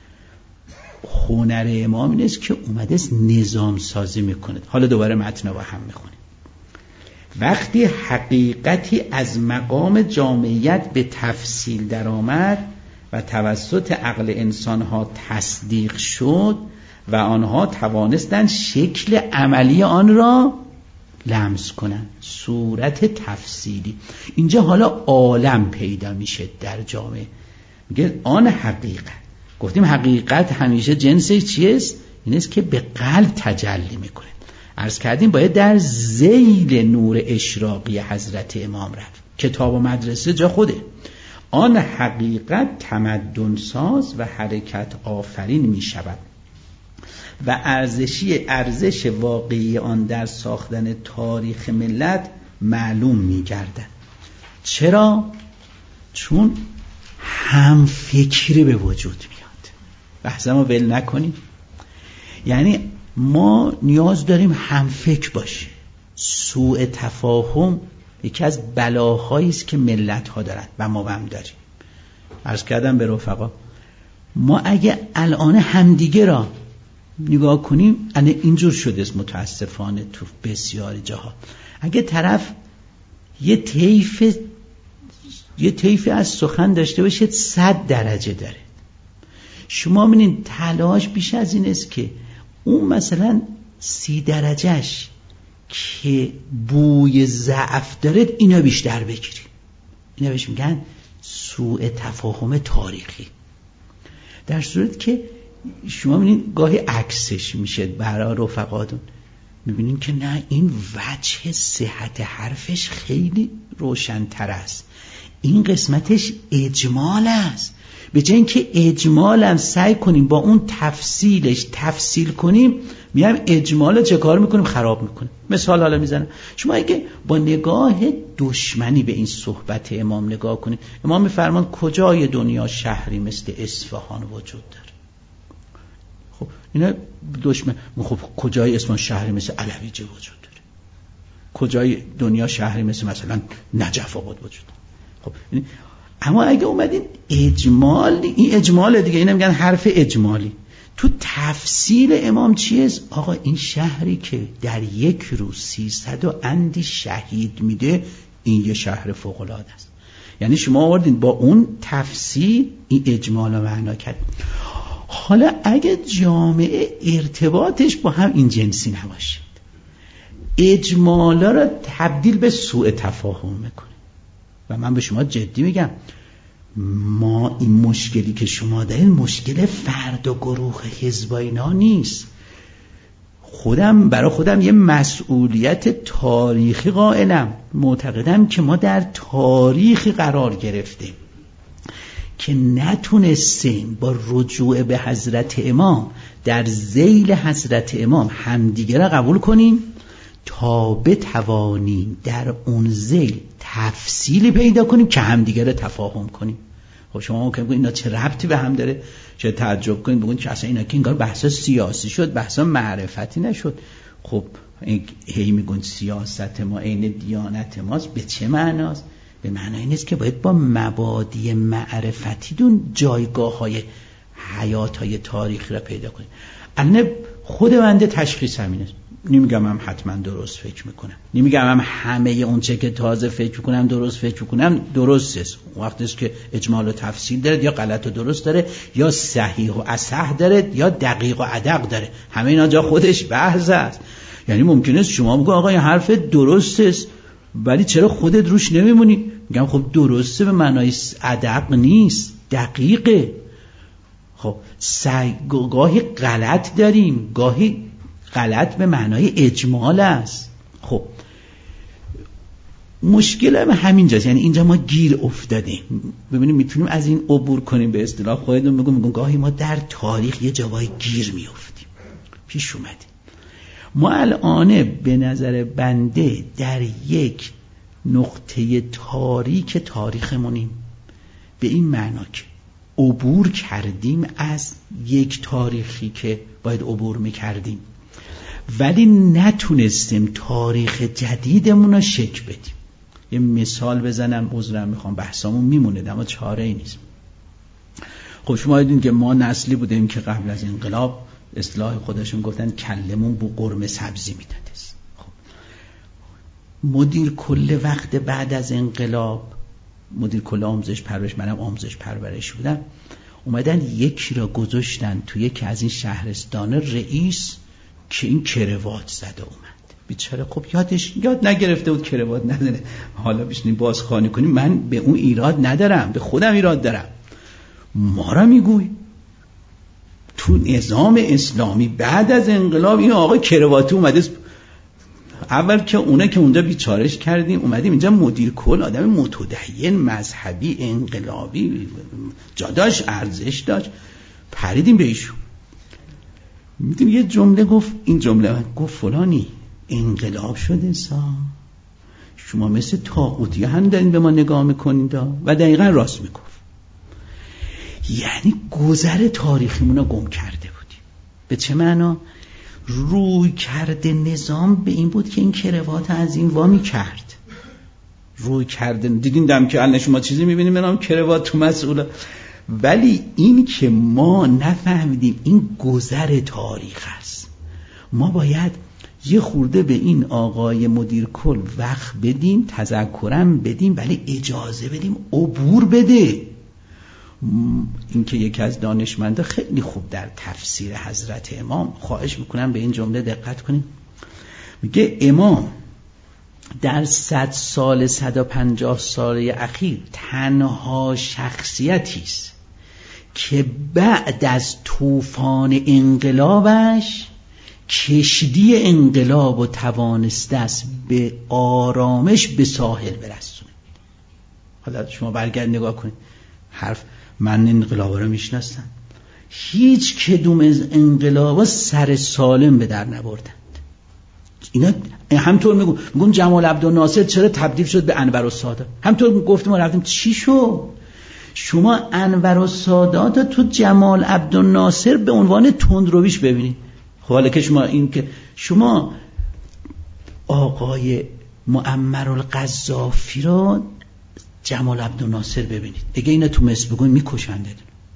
هنر امام این است که اومده نظام سازی میکنه. حالا دوباره متن با هم میخونیم. وقتی حقیقتی از مقام جامعیت به تفصیل در آمد و توسط عقل انسانها تصدیق شد و آنها توانستند شکل عملی آن را لمس کنند، صورت تفصیلی. اینجا حالا عالم پیدا میشه در جامعه. میگه آن حقیقت. گفتیم حقیقت همیشه جنسش چیست؟ این است که به قلب تجلی میکنه. عرض کردیم باید در ذیل نور اشراقی حضرت امام رفت. کتاب و مدرسه جا خوده. آن حقیقت تمدن ساز و حرکت آفرین می شود و ارزشی ارزش واقعی آن در ساختن تاریخ ملت معلوم می گردد. چرا؟ چون هم فکری به وجود میاد. بحث ما ول نکنیم. یعنی ما نیاز داریم هم فکر باشیم. سوء تفاهم یکی از بلاهایی است که ملت ها دارند و ما هم داریم. عرض کردم به رفقا ما اگه الان همدیگه را نگاه کنیم، الان اینجور شده است متاسفانه تو بسیاری جاها. اگه طرف یه طیف یه طیف از سخن داشته باشه صد درجه داره، شما ببینید تلاش بیش از این است که اون مثلا سی درجهش که بوی ضعف داره اینا بیشتر بگیریم. اینا بهش میگن سوء تفاهم تاریخی. در صورت که شما میبینید گاهی عکسش میشه برای رفقاتون، میبینید که نه این وجه صحت حرفش خیلی روشن‌تر است، این قسمتش اجمال است. به جای اینکه اجمال هم سعی کنیم با اون تفصیلش تفصیل کنیم، میایم اجمال چه کار میکنیم؟ خراب میکنیم. مثال حالا میزنم، شما اگه با نگاه دشمنی به این صحبت امام نگاه کنید، امام میفرمان کجای دنیا شهری مثل اصفهان وجود داره؟ خب اینا دشمن. خب کجای اصفهان شهری مثل علویجه وجود داره؟ کجای دنیا شهری مثل مثلا نجف آباد وجود داره؟ خب اما اگه اومدین اجمال، این اجمال دیگه، اینا میگن حرف اجمالی. تو تفصیل امام چیه؟ آقا این شهری که در یک روز سیصد و اندی شهید میده، این یه شهر فوق العاده است. یعنی شما آوردین با اون تفصیل این اجمال رو معنا کرد. حالا اگه جامعه ارتباطش با هم این جنسی نباشه، اجمالا رو تبدیل به سوء تفاهم میکنه. و من به شما جدی میگم، ما این مشکلی که شما دارین مشکل فرد و گروه حزب اینا نیست. خودم برای خودم یه مسئولیت تاریخی قائلم، معتقدم که ما در تاریخی قرار گرفتیم که نتونستیم با رجوع به حضرت امام در ذیل حضرت امام همدیگه را قبول کنیم تا بتوانیم در اون ذیل تفصیلی پیدا کنیم که همدیگه را تفاهم کنیم. خب شما ممکن بگید اینا چه ربطی به هم داره؟ چه تعجب کنید بگید که اصلا اینا که انگار بحثا سیاسی شد، بحثا معرفتی نشد. خب هی میگن سیاست ما عین دیانت ماست. به چه معناست؟ به معنای این است که باید با مبادی معرفتی دون جایگاه های حیات های تاریخی را پیدا کنید. الان خود بنده تشخیص همین است. نمیگم هم حتما درست فکر میکنم، نمیگم هم همه اون چه که تازه فکر میکنم درست فکر میکنم درست است. اون وقت است که اجمال و تفصیل داره، یا غلط و درست داره، یا صحیح و اصح داره، یا دقیق و ادق داره. همه اینا جا خودش بحث است. یعنی ممکنه شما بگو آقا این حرف درست است، ولی چرا خودت روش نمیمونی؟ میگم خب درسته به معنای ادق نیست، دقیقه. خب گاهی غلط داریم، گاهی غلط به معنای اجمال است. خب مشکل هم همینجاست، یعنی اینجا ما گیر افتادیم. ببینیم میتونیم از این عبور کنیم. به اصطلاح خودمون میگم میگم گاهی ما در تاریخ یه جوای گیر میافتیم. پیش اومده ما الان به نظر بنده در یک نقطه تاریک تاریخمونیم، به این معنا که عبور کردیم از یک تاریخی که باید عبور میکردیم، ولی نتونستیم تاریخ جدیدمون رو شکل بدیم. یه مثال بزنم، عذرم میخوام بحثامون میمونه اما چاره ای نیست. خب شما دیدین که ما نسلی بودیم که قبل از انقلاب اصطلاح خودشون گفتن کلمون بو قرمه سبزی میداد. خب مدیر کل وقت بعد از انقلاب، مدیر کل آموزش پرورش، منم آموزش پرورش بودم، اومدن یکی را گذاشتن تو یکی از این شهرستان رئیس که این کروات زده اومد. بیچاره خب یادش یاد نگرفته بود کروات نداره. حالا بشینیم بازخوانی کنیم. من به اون ایراد ندارم، به خودم ایراد دارم. ما را میگوی تو نظام اسلامی بعد از انقلاب این آقا کروات اومده، اول که اونه که اونجا بیچارش کردیم، اومدیم اینجا مدیر کل، آدم متدین مذهبی انقلابی جاداش ارزش داشت، پریدیم به ایشون. میدونی یه جمله گفت، این جمله گفت فلانی انقلاب شده سا شما مثل طاغوتی هم دارین به ما نگاه میکنید و دقیقا راست میگفت. یعنی گذر تاریخیمون رو گم کرده بودیم. به چه معنا؟ روی کرده نظام به این بود که این کروات از این وامی کرد. روی کرده دیدین دم که الان شما چیزی میبینیم به نام کروات تو مسئوله، ولی این که ما نفهمیدیم این گذر تاریخ است. ما باید یه خورده به این آقای مدیر کل وقت بدیم، تذکرم بدیم، ولی اجازه بدیم عبور بده. این که یکی از دانشمنده خیلی خوب در تفسیر حضرت امام، خواهش میکنم به این جمله دقت کنیم، میگه امام در صد سال صد و پنجاه سال اخیر تنها شخصیتی است که بعد از طوفان انقلابش کشتی انقلاب و توانسته است به آرامش به ساحل برسونه. حالا شما برگرد نگاه کنید حرف من انقلابا رو میشناسم، هیچ کدوم از انقلابا سر سالم به در نبردند. اینا همطور میگم میگم جمال عبدالناصر چرا تبدیل شد به انورالسادات، همطور گفتیم ما رفتیم چی شد؟ شما انورالسادات تو جمال عبدالناصر به عنوان تندرویش ببینید. خب حالا که شما این که شما آقای معمر القذافی رو جمال عبدالناصر ببینید، اگه اینا تو مصر بگوین میکشنده.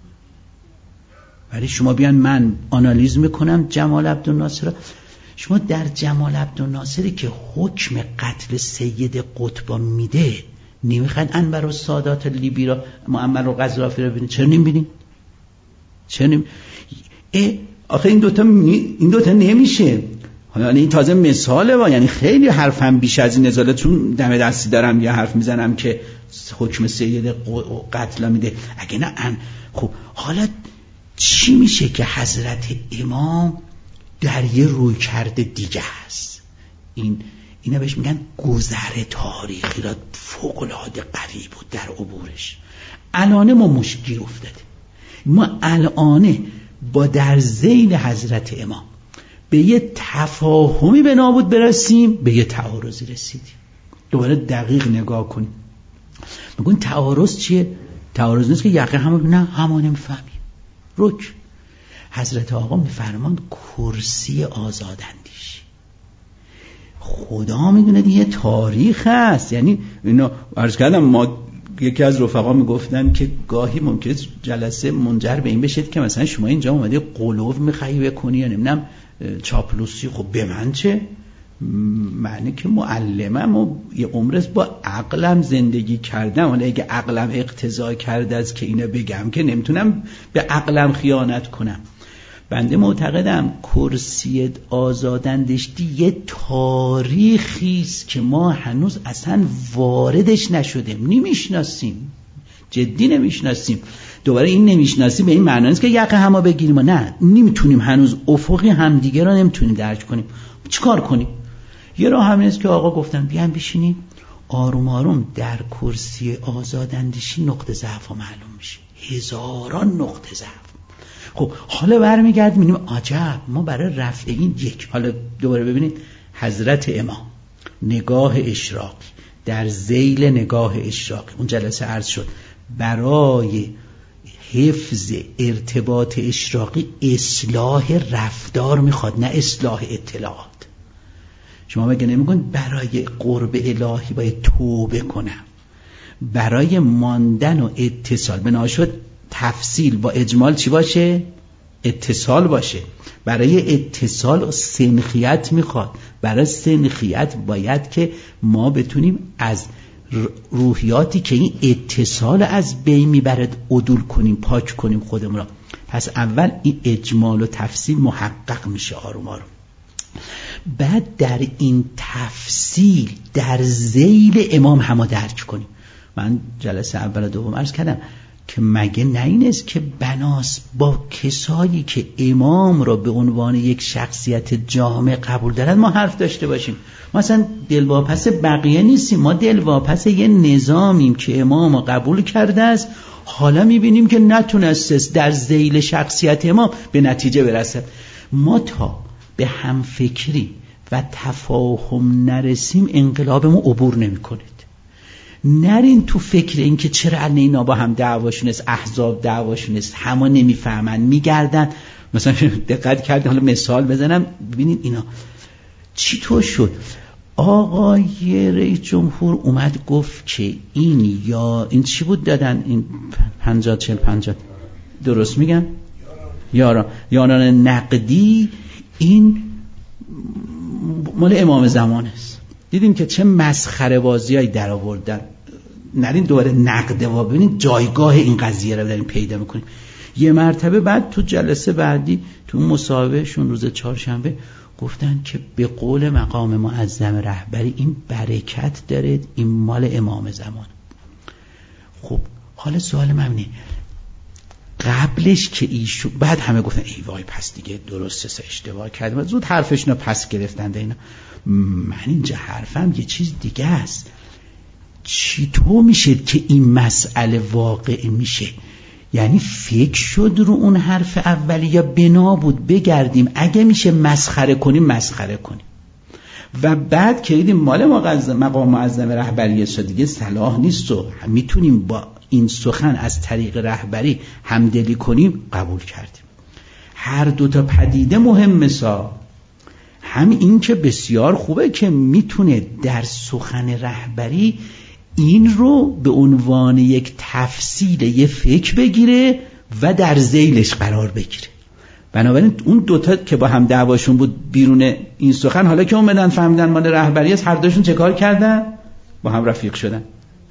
ولی شما بیان من آنالیز میکنم جمال عبدالناصر، شما در جمال عبدالناصری که حکم قتل سید قطب میده نمیخواید انورالسادات لیبی را معمر القذافی رو ببینید؟ چرا نمیبینید؟ چرا نمی... اه آخه این دوتا می... این دوتا نمیشه. حالا این تازه مثاله و یعنی خیلی حرفم بیش از این نزاله، چون دم دستی دارم یه حرف میزنم که حکم سید قتل میده. اگه نه ان... خب حالا چی میشه که حضرت امام در یه روی کرده دیگه هست؟ این اینا بهش میگن گذر تاریخی را فوق‌العاده قوی بود در عبورش. الان ما مشکل افتادیم، ما الان با در ذیل حضرت امام به یه تفاهمی به نابود برسیم، به یه تعارضی رسیدیم. دوباره دقیق نگاه کنیم، میگن تعارض چیه؟ تعارض نیست که یقه همون نه همون نمیفهمیم. رک حضرت آقا میفرمان کرسی آزاداندیشی، خدا میدونه دیگه تاریخ هست. یعنی اینو عرض کردم، ما یکی از رفقا میگفتن که گاهی ممکنه جلسه منجر به این بشه که مثلا شما اینجا اومدی قلوب میخوایی بکنی یا نمیدونم چاپلوسی. خب به من چه؟ معنی که معلمم و یه عمرست با عقلم زندگی کردم، ولی اگه عقلم اقتضا کرده از که اینو بگم که نمیتونم به عقلم خیانت کنم. بنده معتقدم کرسی آزاداندشتی یه تاریخی است که ما هنوز اصلا واردش نشدیم، نمیشناسیم، جدی نمیشناسیم. دوباره این نمیشناسیم به این معنی نیست که یقه همو بگیریم، نه، نمیتونیم هنوز افقی همدیگه رو نمیتونیم درک کنیم. چیکار کنیم؟ یه راه همین است که آقا گفتن بیان بشینیم آروم آروم در کرسی آزاداندیشی نقطه ضعف معلوم میشه، هزاران نقطه ضعف. خب حالا برمیگردیم میبینیم عجب ما برای رفع این یک، حالا دوباره ببینید حضرت امام نگاه اشراقی در ذیل نگاه اشراقی، اون جلسه عرض شد برای حفظ ارتباط اشراقی اصلاح رفتار میخواد، نه اصلاح اطلاعات. شما مگه نمیگن برای قرب الهی باید توبه کنم؟ برای ماندن و اتصال بنا شد تفصیل با اجمال چی باشه؟ اتصال باشه. برای اتصال سنخیت میخواد، برای سنخیت باید که ما بتونیم از روحیاتی که این اتصال از بین میبرد عدول کنیم، پاک کنیم خودمون را. پس اول این اجمال و تفصیل محقق میشه آروم آروم. بعد در این تفصیل در ذیل امام همه درک کنیم. من جلسه اول و دوم عرض کردم که مگه نه این است که بناس با کسایی که امام را به عنوان یک شخصیت جامع قبول دارن ما حرف داشته باشیم؟ ما اصلا دلواپس بقیه نیستیم، ما دلواپس یه نظامیم که امام را قبول کرده است. حالا میبینیم که نتونست در ذیل شخصیت امام به نتیجه برسد. ما تا به همفکری و تفاهم نرسیم انقلابمون عبور نمیکنه. نرین تو فکر این که چرا الان اینا با هم دعواشون است، احزاب دعواشون است، همه نمیفهمن میگردن. مثلا دقت کردید، حالا مثال بزنم ببینید اینا چی طور شد. آقای رئیس جمهور اومد گفت که این یا این چی بود دادن این پنجاه چل پنجاه درست میگم یاران یاران نقدی این مال امام زمان است. دیدیم که چه مسخره بازیایی در آوردن. نرین دوباره نقده و ببینید جایگاه این قضیه رو داریم پیدا میکنیم. یه مرتبه بعد تو جلسه بعدی تو مصاحبهشون روز چهارشنبه گفتن که به قول مقام معظم رهبری این برکت داره، این مال امام زمان. خب حالا سوال من اینه قبلش که ایشو بعد همه گفتن ای وای پس دیگه درسته سه اشتباه کردم، زود حرفشونو پس گرفتن. اینا من اینجا حرفم یه چیز دیگه است. چطور میشه که این مسئله واقع میشه؟ یعنی فکر شد رو اون حرف اولی یا بنا بود بگردیم اگه میشه مسخره کنیم مسخره کنیم و بعد که دیدیم مال مقام معظم رهبری است دیگه صلاح نیست و میتونیم با این سخن از طریق رهبری همدلی کنیم، قبول کردیم. هر دو تا پدیده مهمه سا، هم این که بسیار خوبه که میتونه در سخن رهبری این رو به عنوان یک تفصیل یه فکر بگیره و در ذیلش قرار بگیره. بنابراین اون دوتا که با هم دعواشون بود بیرون این سخن، حالا که اومدن فهمیدن مال رهبری است، هر دوشون چه کار کردن؟ با هم رفیق شدن.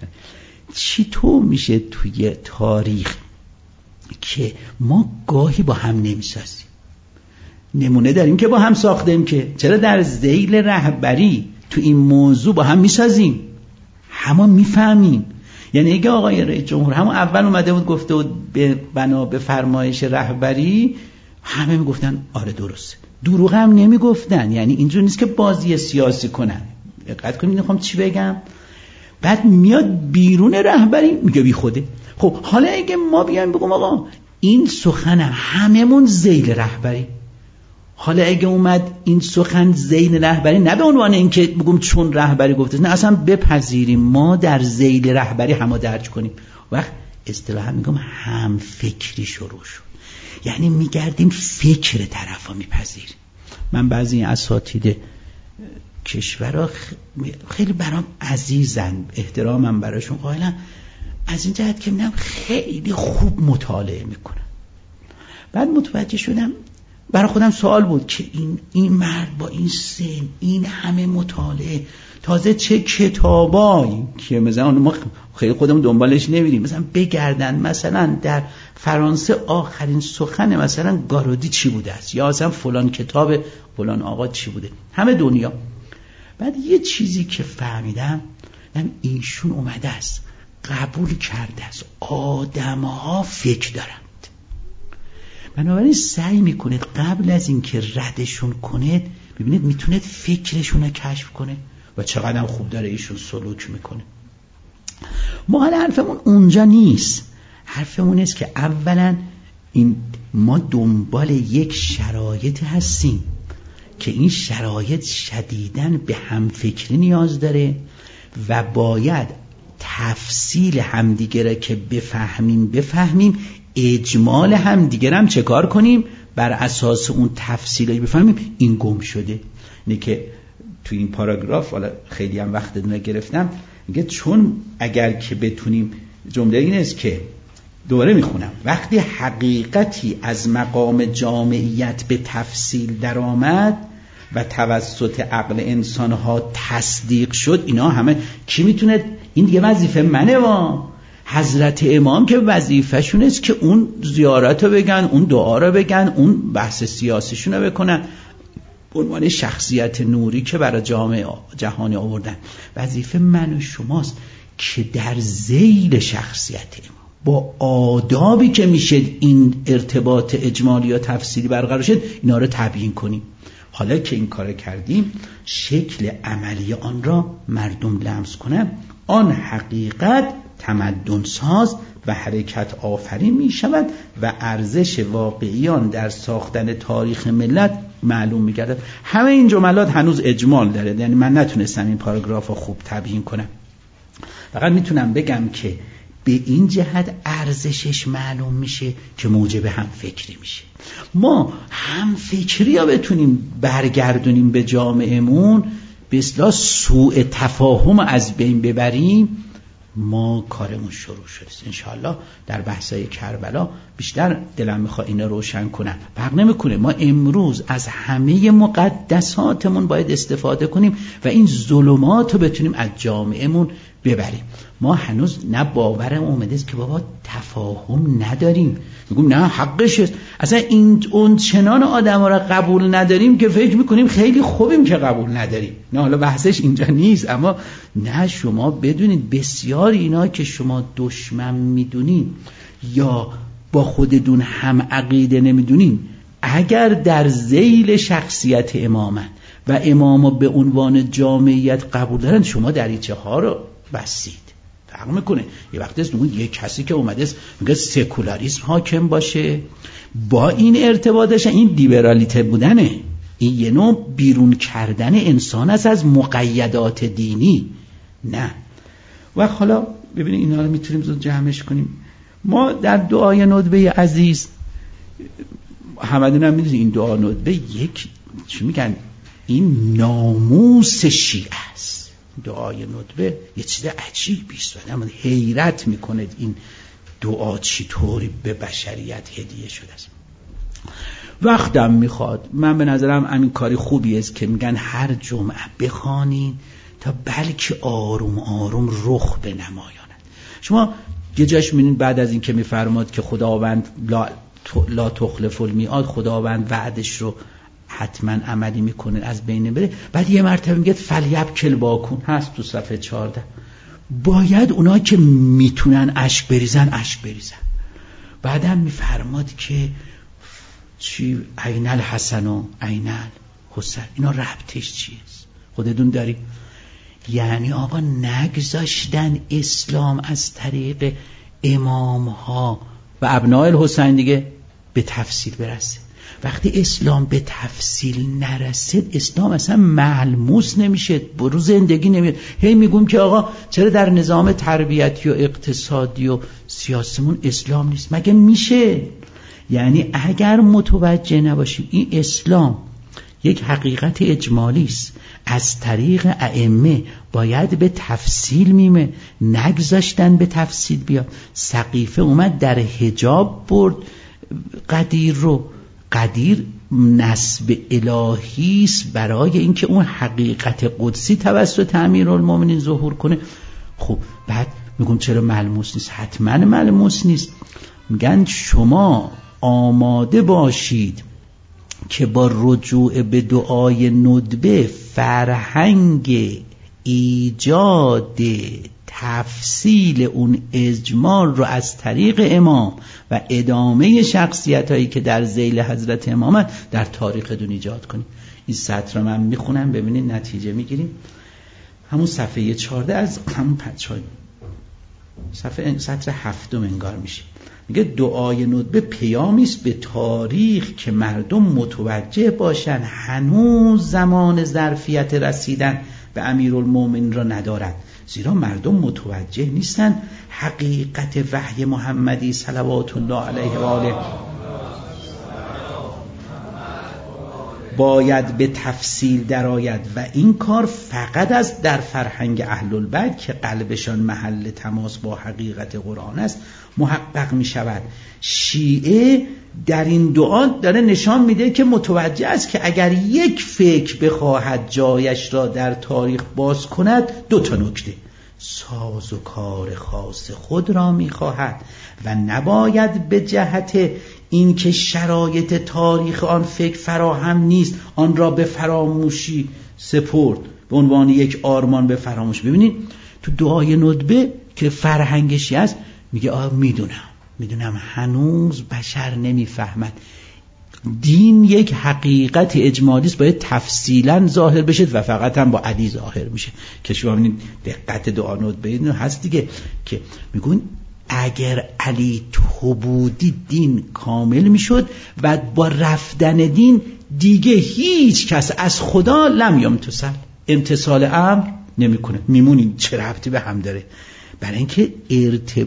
چطور میشه توی تاریخ که ما گاهی با هم نمیسازیم؟ نمونه داریم که با هم ساختیم، که چرا در ذیل رهبری تو این موضوع با هم میسازیم، همه میفهمیم. یعنی اگه آقای رئیس جمهور همون اول اومده بود گفته بود به بنا به فرمایش رهبری، همه میگفتن آره درسته، دروغ هم نمیگفتن. یعنی اینجور نیست که بازی سیاسی کنن. دقت کنید میخوام چی بگم. بعد میاد بیرون رهبری میگه بی خوده. خب حالا اگه ما بیایم بگم آقا این سخنم هممون ذیل رهبری، حالا اگه اومد این سخن ذیل رهبری، نه به عنوان اینکه بگم چون رهبری گفته، نه اصلا بپذیریم ما در ذیل رهبری همو درج کنیم، وقت اصطلاحا میگم هم فکری شروع شد. یعنی میگردیم فکر طرفا میپذیریم. من بعضی اساتید کشورها خیلی برام عزیزن، احترامم براشون قائلم، از این جهت که میدونم خیلی خوب مطالعه میکنم. بعد متوجه شدم، برای خودم سوال بود که این این مرد با این سن، این همه مطالعه، تازه چه کتابایی که مثلا ما خیلی خودمون دنبالش نمیریم، مثلا بگردن مثلا در فرانسه آخرین سخن مثلا گارودی چی بوده است، یا مثلا فلان کتاب فلان آقا چی بوده، همه دنیا. بعد یه چیزی که فهمیدم، من ایشون اومده است قبول کرده است آدم‌ها فکر دارند، بنابراین سعی میکنید قبل از اینکه ردشون کنید ببینید میتونید فکرشون رو کشف کنه و چقدر خوب داره ایشون سلوک میکنه. ما حالا حرفمون اونجا نیست، حرفمون است که اولا این ما دنبال یک شرایط هستیم که این شرایط شدیداً به همفکری نیاز داره و باید تفصیل همدیگه را که بفهمیم بفهمیم اجمال همدیگه هم چه کار کنیم، بر اساس اون تفصیلی بفهمیم این گم شده. اینه که تو این پاراگراف، حالا خیلی هم وقت دونه گرفتم، میگه چون اگر که بتونیم، جمله این است که دوباره میخونم، وقتی حقیقتی از مقام جامعیت به تفصیل در آمد و توسط عقل انسانها تصدیق شد، اینا همه کی میتونه، این دیگه وظیفه منه و حضرت امام که وظیفه‌شون است که اون زیارت رو بگن، اون دعا رو بگن، اون بحث سیاسیشون رو بکنن، به عنوان شخصیت نوری که برای جامعه جهانی آوردن. وظیفه من و شماست که در ذیل شخصیت امام با آدابی که میشه این ارتباط اجمالی یا تفصیلی برقرار شد، اینا رو تبیین کنیم. حالا که این کار کردیم، شکل عملی آن را مردم لمس کنن، آن حقیقت تمدن ساز و حرکت آفرین می شود و ارزش واقعی آن در ساختن تاریخ ملت معلوم می گردد. همه این جملات هنوز اجمال داره، یعنی من نتونستم این پاراگراف رو خوب تبیین کنم، فقط میتونم بگم که به این جهت ارزشش معلوم میشه که موجب هم فکری میشه. ما هم فکری ها بتونیم برگردونیم به جامعهمون، به اصطلاح سوء تفاهم از بین ببریم، ما کارمون شروع شده. انشاءالله در بحثای کربلا بیشتر دلم میخواد اینا روشن کنم. فرق نمیکنه، ما امروز از همه مقدساتمون باید استفاده کنیم و این ظلمات رو بتونیم از جامعهمون ببریم. ما هنوز نه باورم اومده است که بابا تفاهم نداریم، میگم نه حقش است، اصلا این اون چنان آدم ها را قبول نداریم که فکر میکنیم خیلی خوبیم که قبول نداریم. نه حالا بحثش اینجا نیست، اما نه شما بدونید بسیار اینا که شما دشمن میدونین یا با خودتون هم عقیده نمیدونین، اگر در ذیل شخصیت امامن و اماما به عنوان جامعیت قبول دارن، شما دریچه ها رو بسید. فرق میکنه. یه وقتی است اون یه کسی که اومده است میگه سکولاریسم حاکم باشه، با این ارتباطش این لیبرالیته بودنه، این یه نوع بیرون کردن انسان است از مقیدات دینی. نه. و حالا ببینید اینا رو میتونیم زود جمعش کنیم. ما در دعای ندبه عزیز همدون هم میدونید این دعا ندبه یک چی میگن این ناموس شیعه است. دعای ندبه یه چیز عجیبی است و من حیرت میکنه این دعا چطوری به بشریت هدیه شده است. وقتم میخواد، من به نظرم همین کاری خوبی است که میگن هر جمعه بخوانین تا بلکه آروم آروم رخ بنمایاند. شما یه جاش میبینید بعد از این که میفرماد که خداوند لا, لا تخلف المیعاد، خداوند وعدش رو حتما عملی میکنه از بین بره، بعد یه مرتبه میگه فلیبکل باکون، هست تو صفحه چهارده، باید اونا که میتونن اشک بریزن اشک بریزن. بعدم میفرماد که چی عین الحسن و عین الحسین، اینا ربطش چیست خودتون داری؟ یعنی آقا نگذاشتن اسلام از طریق امام ها و ابناء الحسین دیگه به تفصیل برسه. وقتی اسلام به تفصیل نرسید اسلام اصلا ملموس نمیشه، برو زندگی نمیاد. هی میگم که آقا چرا در نظام تربیتی و اقتصادی و سیاسیمون اسلام نیست؟ مگه میشه؟ یعنی اگر متوجه نباشیم این اسلام یک حقیقت اجمالی است، از طریق ائمه باید به تفصیل میمه، نگذاشتن به تفصیل بیاد. سقیفه اومد در حجاب برد قدیر رو، قدیر نسب الهی است برای اینکه اون حقیقت قدسی توسط امیرالمومنین ظهور کنه. خب بعد میگم چرا ملموس نیست؟ حتما ملموس نیست. میگن شما آماده باشید که با رجوع به دعای ندبه فرهنگ ایجاد تفصیل اون اجمال رو از طریق امام و ادامه شخصیت هایی که در ذیل حضرت امام در تاریخ دون ایجاد کنید. این سطر رو من میخونم ببینید نتیجه میگیریم. همون صفحه چهارده از همون پچای صفحه سطر هفتم انگار میشه. میگه دعای ندبه پیامی است به تاریخ که مردم متوجه باشن هنوز زمان ظرفیت رسیدن به امیرالمومنین را ندارد، زیرا مردم متوجه نیستن حقیقت وحی محمدی صلوات الله علیه و آله باید به تفصیل درآید و این کار فقط از در فرهنگ اهل البیت که قلبشان محل تماس با حقیقت قرآن است محقق می شود. شیعه در این دعا داره نشان میده که متوجه است که اگر یک فکر بخواهد جایش را در تاریخ باز کند دو تا نکته: ساز و کار خاص خود را میخواهد و نباید به جهت اینکه شرایط تاریخ آن فکر فراهم نیست آن را به فراموشی سپرد، به عنوان یک آرمان به فراموش. ببینید تو دعای ندبه که فرهنگشی است میگه آه میدونم میدونم هنوز بشر نمیفهمد دین یک حقیقت اجمالی است، باید تفصیلا ظاهر بشه و فقط هم با علی ظاهر میشه. که شما ببینید دقت دعا ندبه اینو هست دیگه که میگن اگر علی تو بودی دین کامل میشد و با رفتن دین دیگه هیچ کس از خدا لم یمتثل، امتثال امر نمیکنه، میمونید. چه ربطی به هم داره؟ برای اینکه ارتب...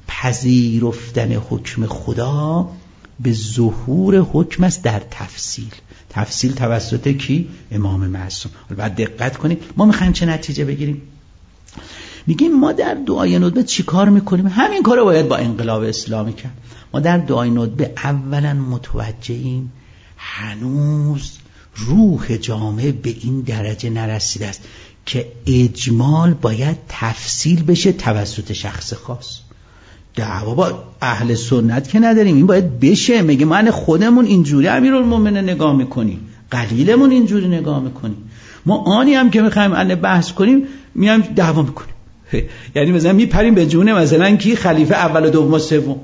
پذیرفتن حکم خدا به ظهور حکم است در تفصیل. تفصیل توسط کی؟ امام معصوم. بعد دقت کنید ما میخوایم چه نتیجه بگیریم. میگیم ما در دعای ندبه چی کار میکنیم؟ همین کار رو باید با انقلاب اسلامی کرد. ما در دعای ندبه اولا متوجهیم هنوز روح جامعه به این درجه نرسیده است که اجمال باید تفصیل بشه توسط شخص خاص. دعوا با اهل سنت که نداریم، این باید بشه. میگه من خودمون اینجوری امیرالمومنین نگاه میکنیم، قلیلمون اینجوری نگاه میکنیم. ما آنی هم که میخوایم الان بحث کنیم میایم دعوا میکنیم. یعنی مثلا میپریم به جون مثلا کی خلیفه اول و دوم و سوم.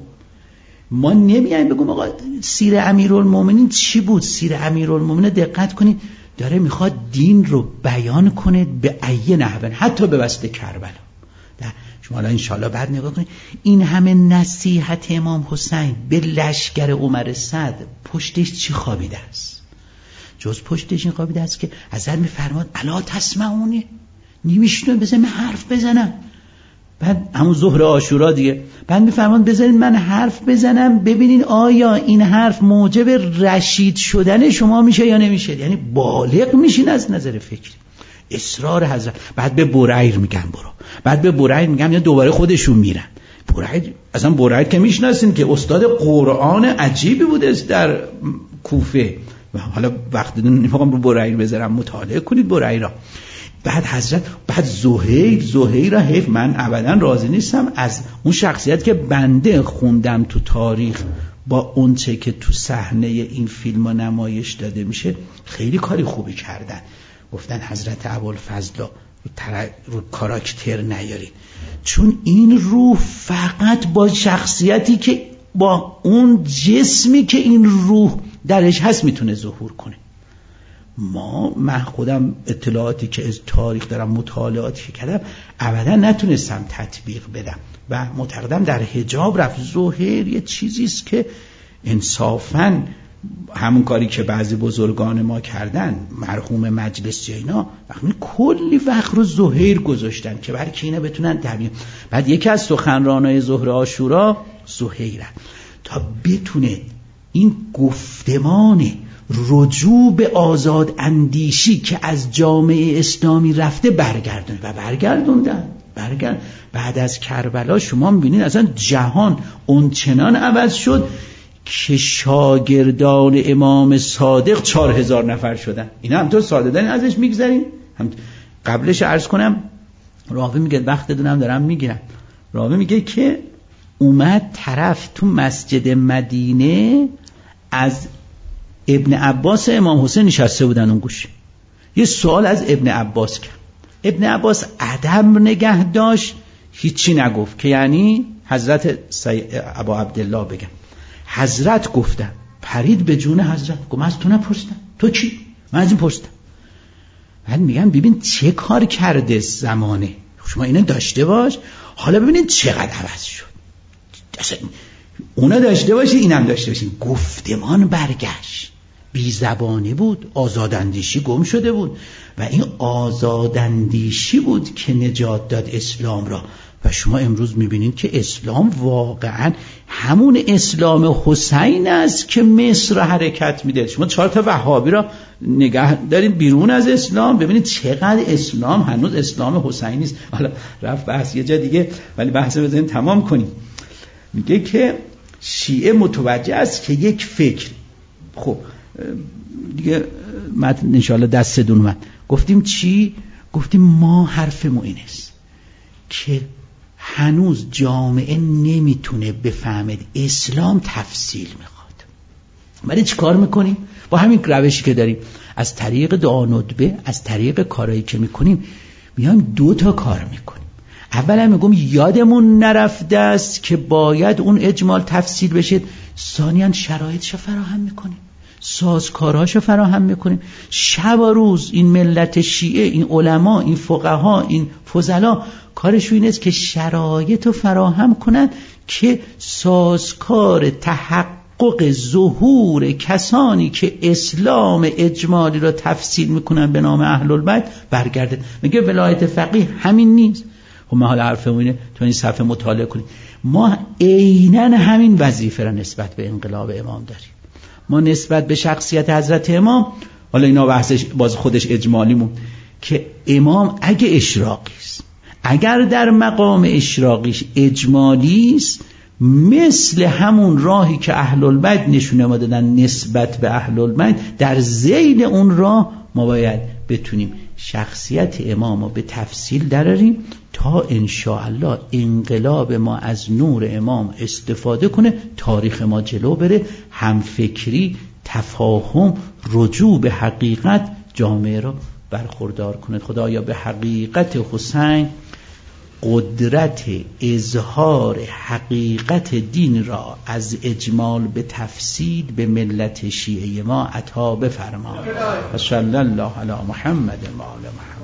ما نمیایم بگیم آقا سیر امیرالمومنین چی بود. سیر امیرالمومنین دقت کنید داره میخواد دین رو بیان کنه به ای نحو، حتی به واسطه کربلا. شما الان انشالله بعد نگاه کنید این همه نصیحت امام حسین به لشکر عمر صدر پشتش چی خوابیده است؟ جز پشتش این خوابیده است که حضرت میفرماد الا تسمعونه، نمیشنون بزن من حرف بزنم. بعد همون ظهر عاشورا دیگه بعد میفرماد بذارید من حرف بزنم ببینین آیا این حرف موجب رشید شدن شما میشه یا نمیشه، یعنی بالغ میشین از نظر فکری. اصرار حضرت. بعد به بریر میگن برو، بعد به بریر میگن یا دوباره خودشون میرن. بریر اصلا بریر که میشناسین که استاد قرآن عجیبی بوده در کوفه و حالا وقت نمیخوام رو بریر بذارم، مطالعه کنید بریر را. بعد حضرت بعد زهیر زهیر را حیف، من ابدا راضی نیستم از اون شخصیت که بنده خوندم تو تاریخ با اون چه که تو صحنه این فیلم ها نمایش داده میشه. خیلی کاری خوبی کردن، گفتن حضرت ابوالفضل رو, رو کاراکتر نیارین، چون این روح فقط با شخصیتی که با اون جسمی که این روح درش هست میتونه ظهور کنه. ما من خودم اطلاعاتی که از تاریخ دارم، مطالعاتی که کردم، ابدا نتونستم تطبیق بدم و معتقدم در حجاب رفت. ظهیر یه چیزیست که انصافاً همون کاری که بعضی بزرگان ما کردن، مرحوم مجلسی اینا، وقتی کلی وقت رو ظهیر گذاشتن که برای که اینا بتونن تبیین. بعد یکی از سخنرانای ظهر عاشورا ظهیره تا بتونه این گفتمان رجوع به آزاد اندیشی که از جامعه اسلامی رفته برگردون و برگردوندن برگرد. بعد از کربلا شما میبینید اصلا جهان اونچنان عوض شد که شاگردان امام صادق چهار هزار نفر شدن. اینا هم تو ساده دارین ازش میگذارین. هم قبلش عرض کنم راوی میگه وقت دونم دارم میگیرم، راوی میگه که اومد طرف تو مسجد مدینه از ابن عباس امام حسین نشسته بودن اون گوش، یه سوال از ابن عباس کرد. ابن عباس ادب نگه داشت، هیچی نگفت که یعنی حضرت ابا عبدالله بگم. حضرت گفتن، پرید به جون حضرت، گفت من از تو نپرستم، تو کی؟ من از این پرستم. بعد میگم ببین چه کار کرده زمانه، شما اینو داشته باش، حالا ببینید چقدر عوض شد. اصلا اونا داشته باشی اینم داشته باشین. گفتمان برگشت، بی زبانی بود، آزاداندیشی گم شده بود و این آزاداندیشی بود که نجات داد اسلام را. و شما امروز میبینید که اسلام واقعا همون اسلام حسین است که مصر را حرکت میده. شما چهار تا وهابی را نگه دارید بیرون از اسلام، ببینید چقدر اسلام هنوز اسلام حسینی نیست. حالا رفت بحث یه جا دیگه، ولی بحث بزنیم تمام کنیم. میگه که شیعه متوجه است که یک فکر، خب دیگه متن انشاءالله دست دون من گفتیم چی؟ گفتیم ما حرفمون این است که هنوز جامعه نمیتونه بفهمد اسلام تفصیل میخواد. ولی چی کار میکنیم؟ با همین روشی که داریم از طریق دعا ندبه، از طریق کارهایی که میکنیم، میایم دو تا کار میکنیم. اولا میگم یادمون نرفته است که باید اون اجمال تفصیل بشه. ثانیاً شرایطش فراهم میکنیم، سازکارهاشو فراهم میکنیم. شب و روز این ملت شیعه، این علما، این فقها، این فضلا کارشون این است که شرایط رو فراهم کنن که سازکار تحقق ظهور کسانی که اسلام اجمالی رو تفصیل میکنن به نام اهل البیت برگرده. میگه ولایت فقیه همین نیست. خب ما حالا حرفمون اینه تو این صفحه مطالعه کنید. ما عیناً همین وظیفه را نسبت به انقلاب امام داریم. ما نسبت به شخصیت حضرت امام، حالا اینا بحثش باز خودش اجمالیمون، که امام اگه اشراقی است، اگر در مقام اشراقیش اجمالی است، مثل همون راهی که اهل البیت نشونه ما دادن نسبت به اهل البیت، در ذیل اون راه ما باید بتونیم شخصیت امام رو به تفصیل دراریم تا انشاءالله انقلاب ما از نور امام استفاده کنه، تاریخ ما جلو بره، همفکری، تفاهم، رجوع به حقیقت جامعه رو برخوردار کنه. خدایا به حقیقت حسین قدرت اظهار حقیقت دین را از اجمال به تفصیل به ملت شیعه ما عطا بفرما. و صلی الله علی محمد و آل محمد.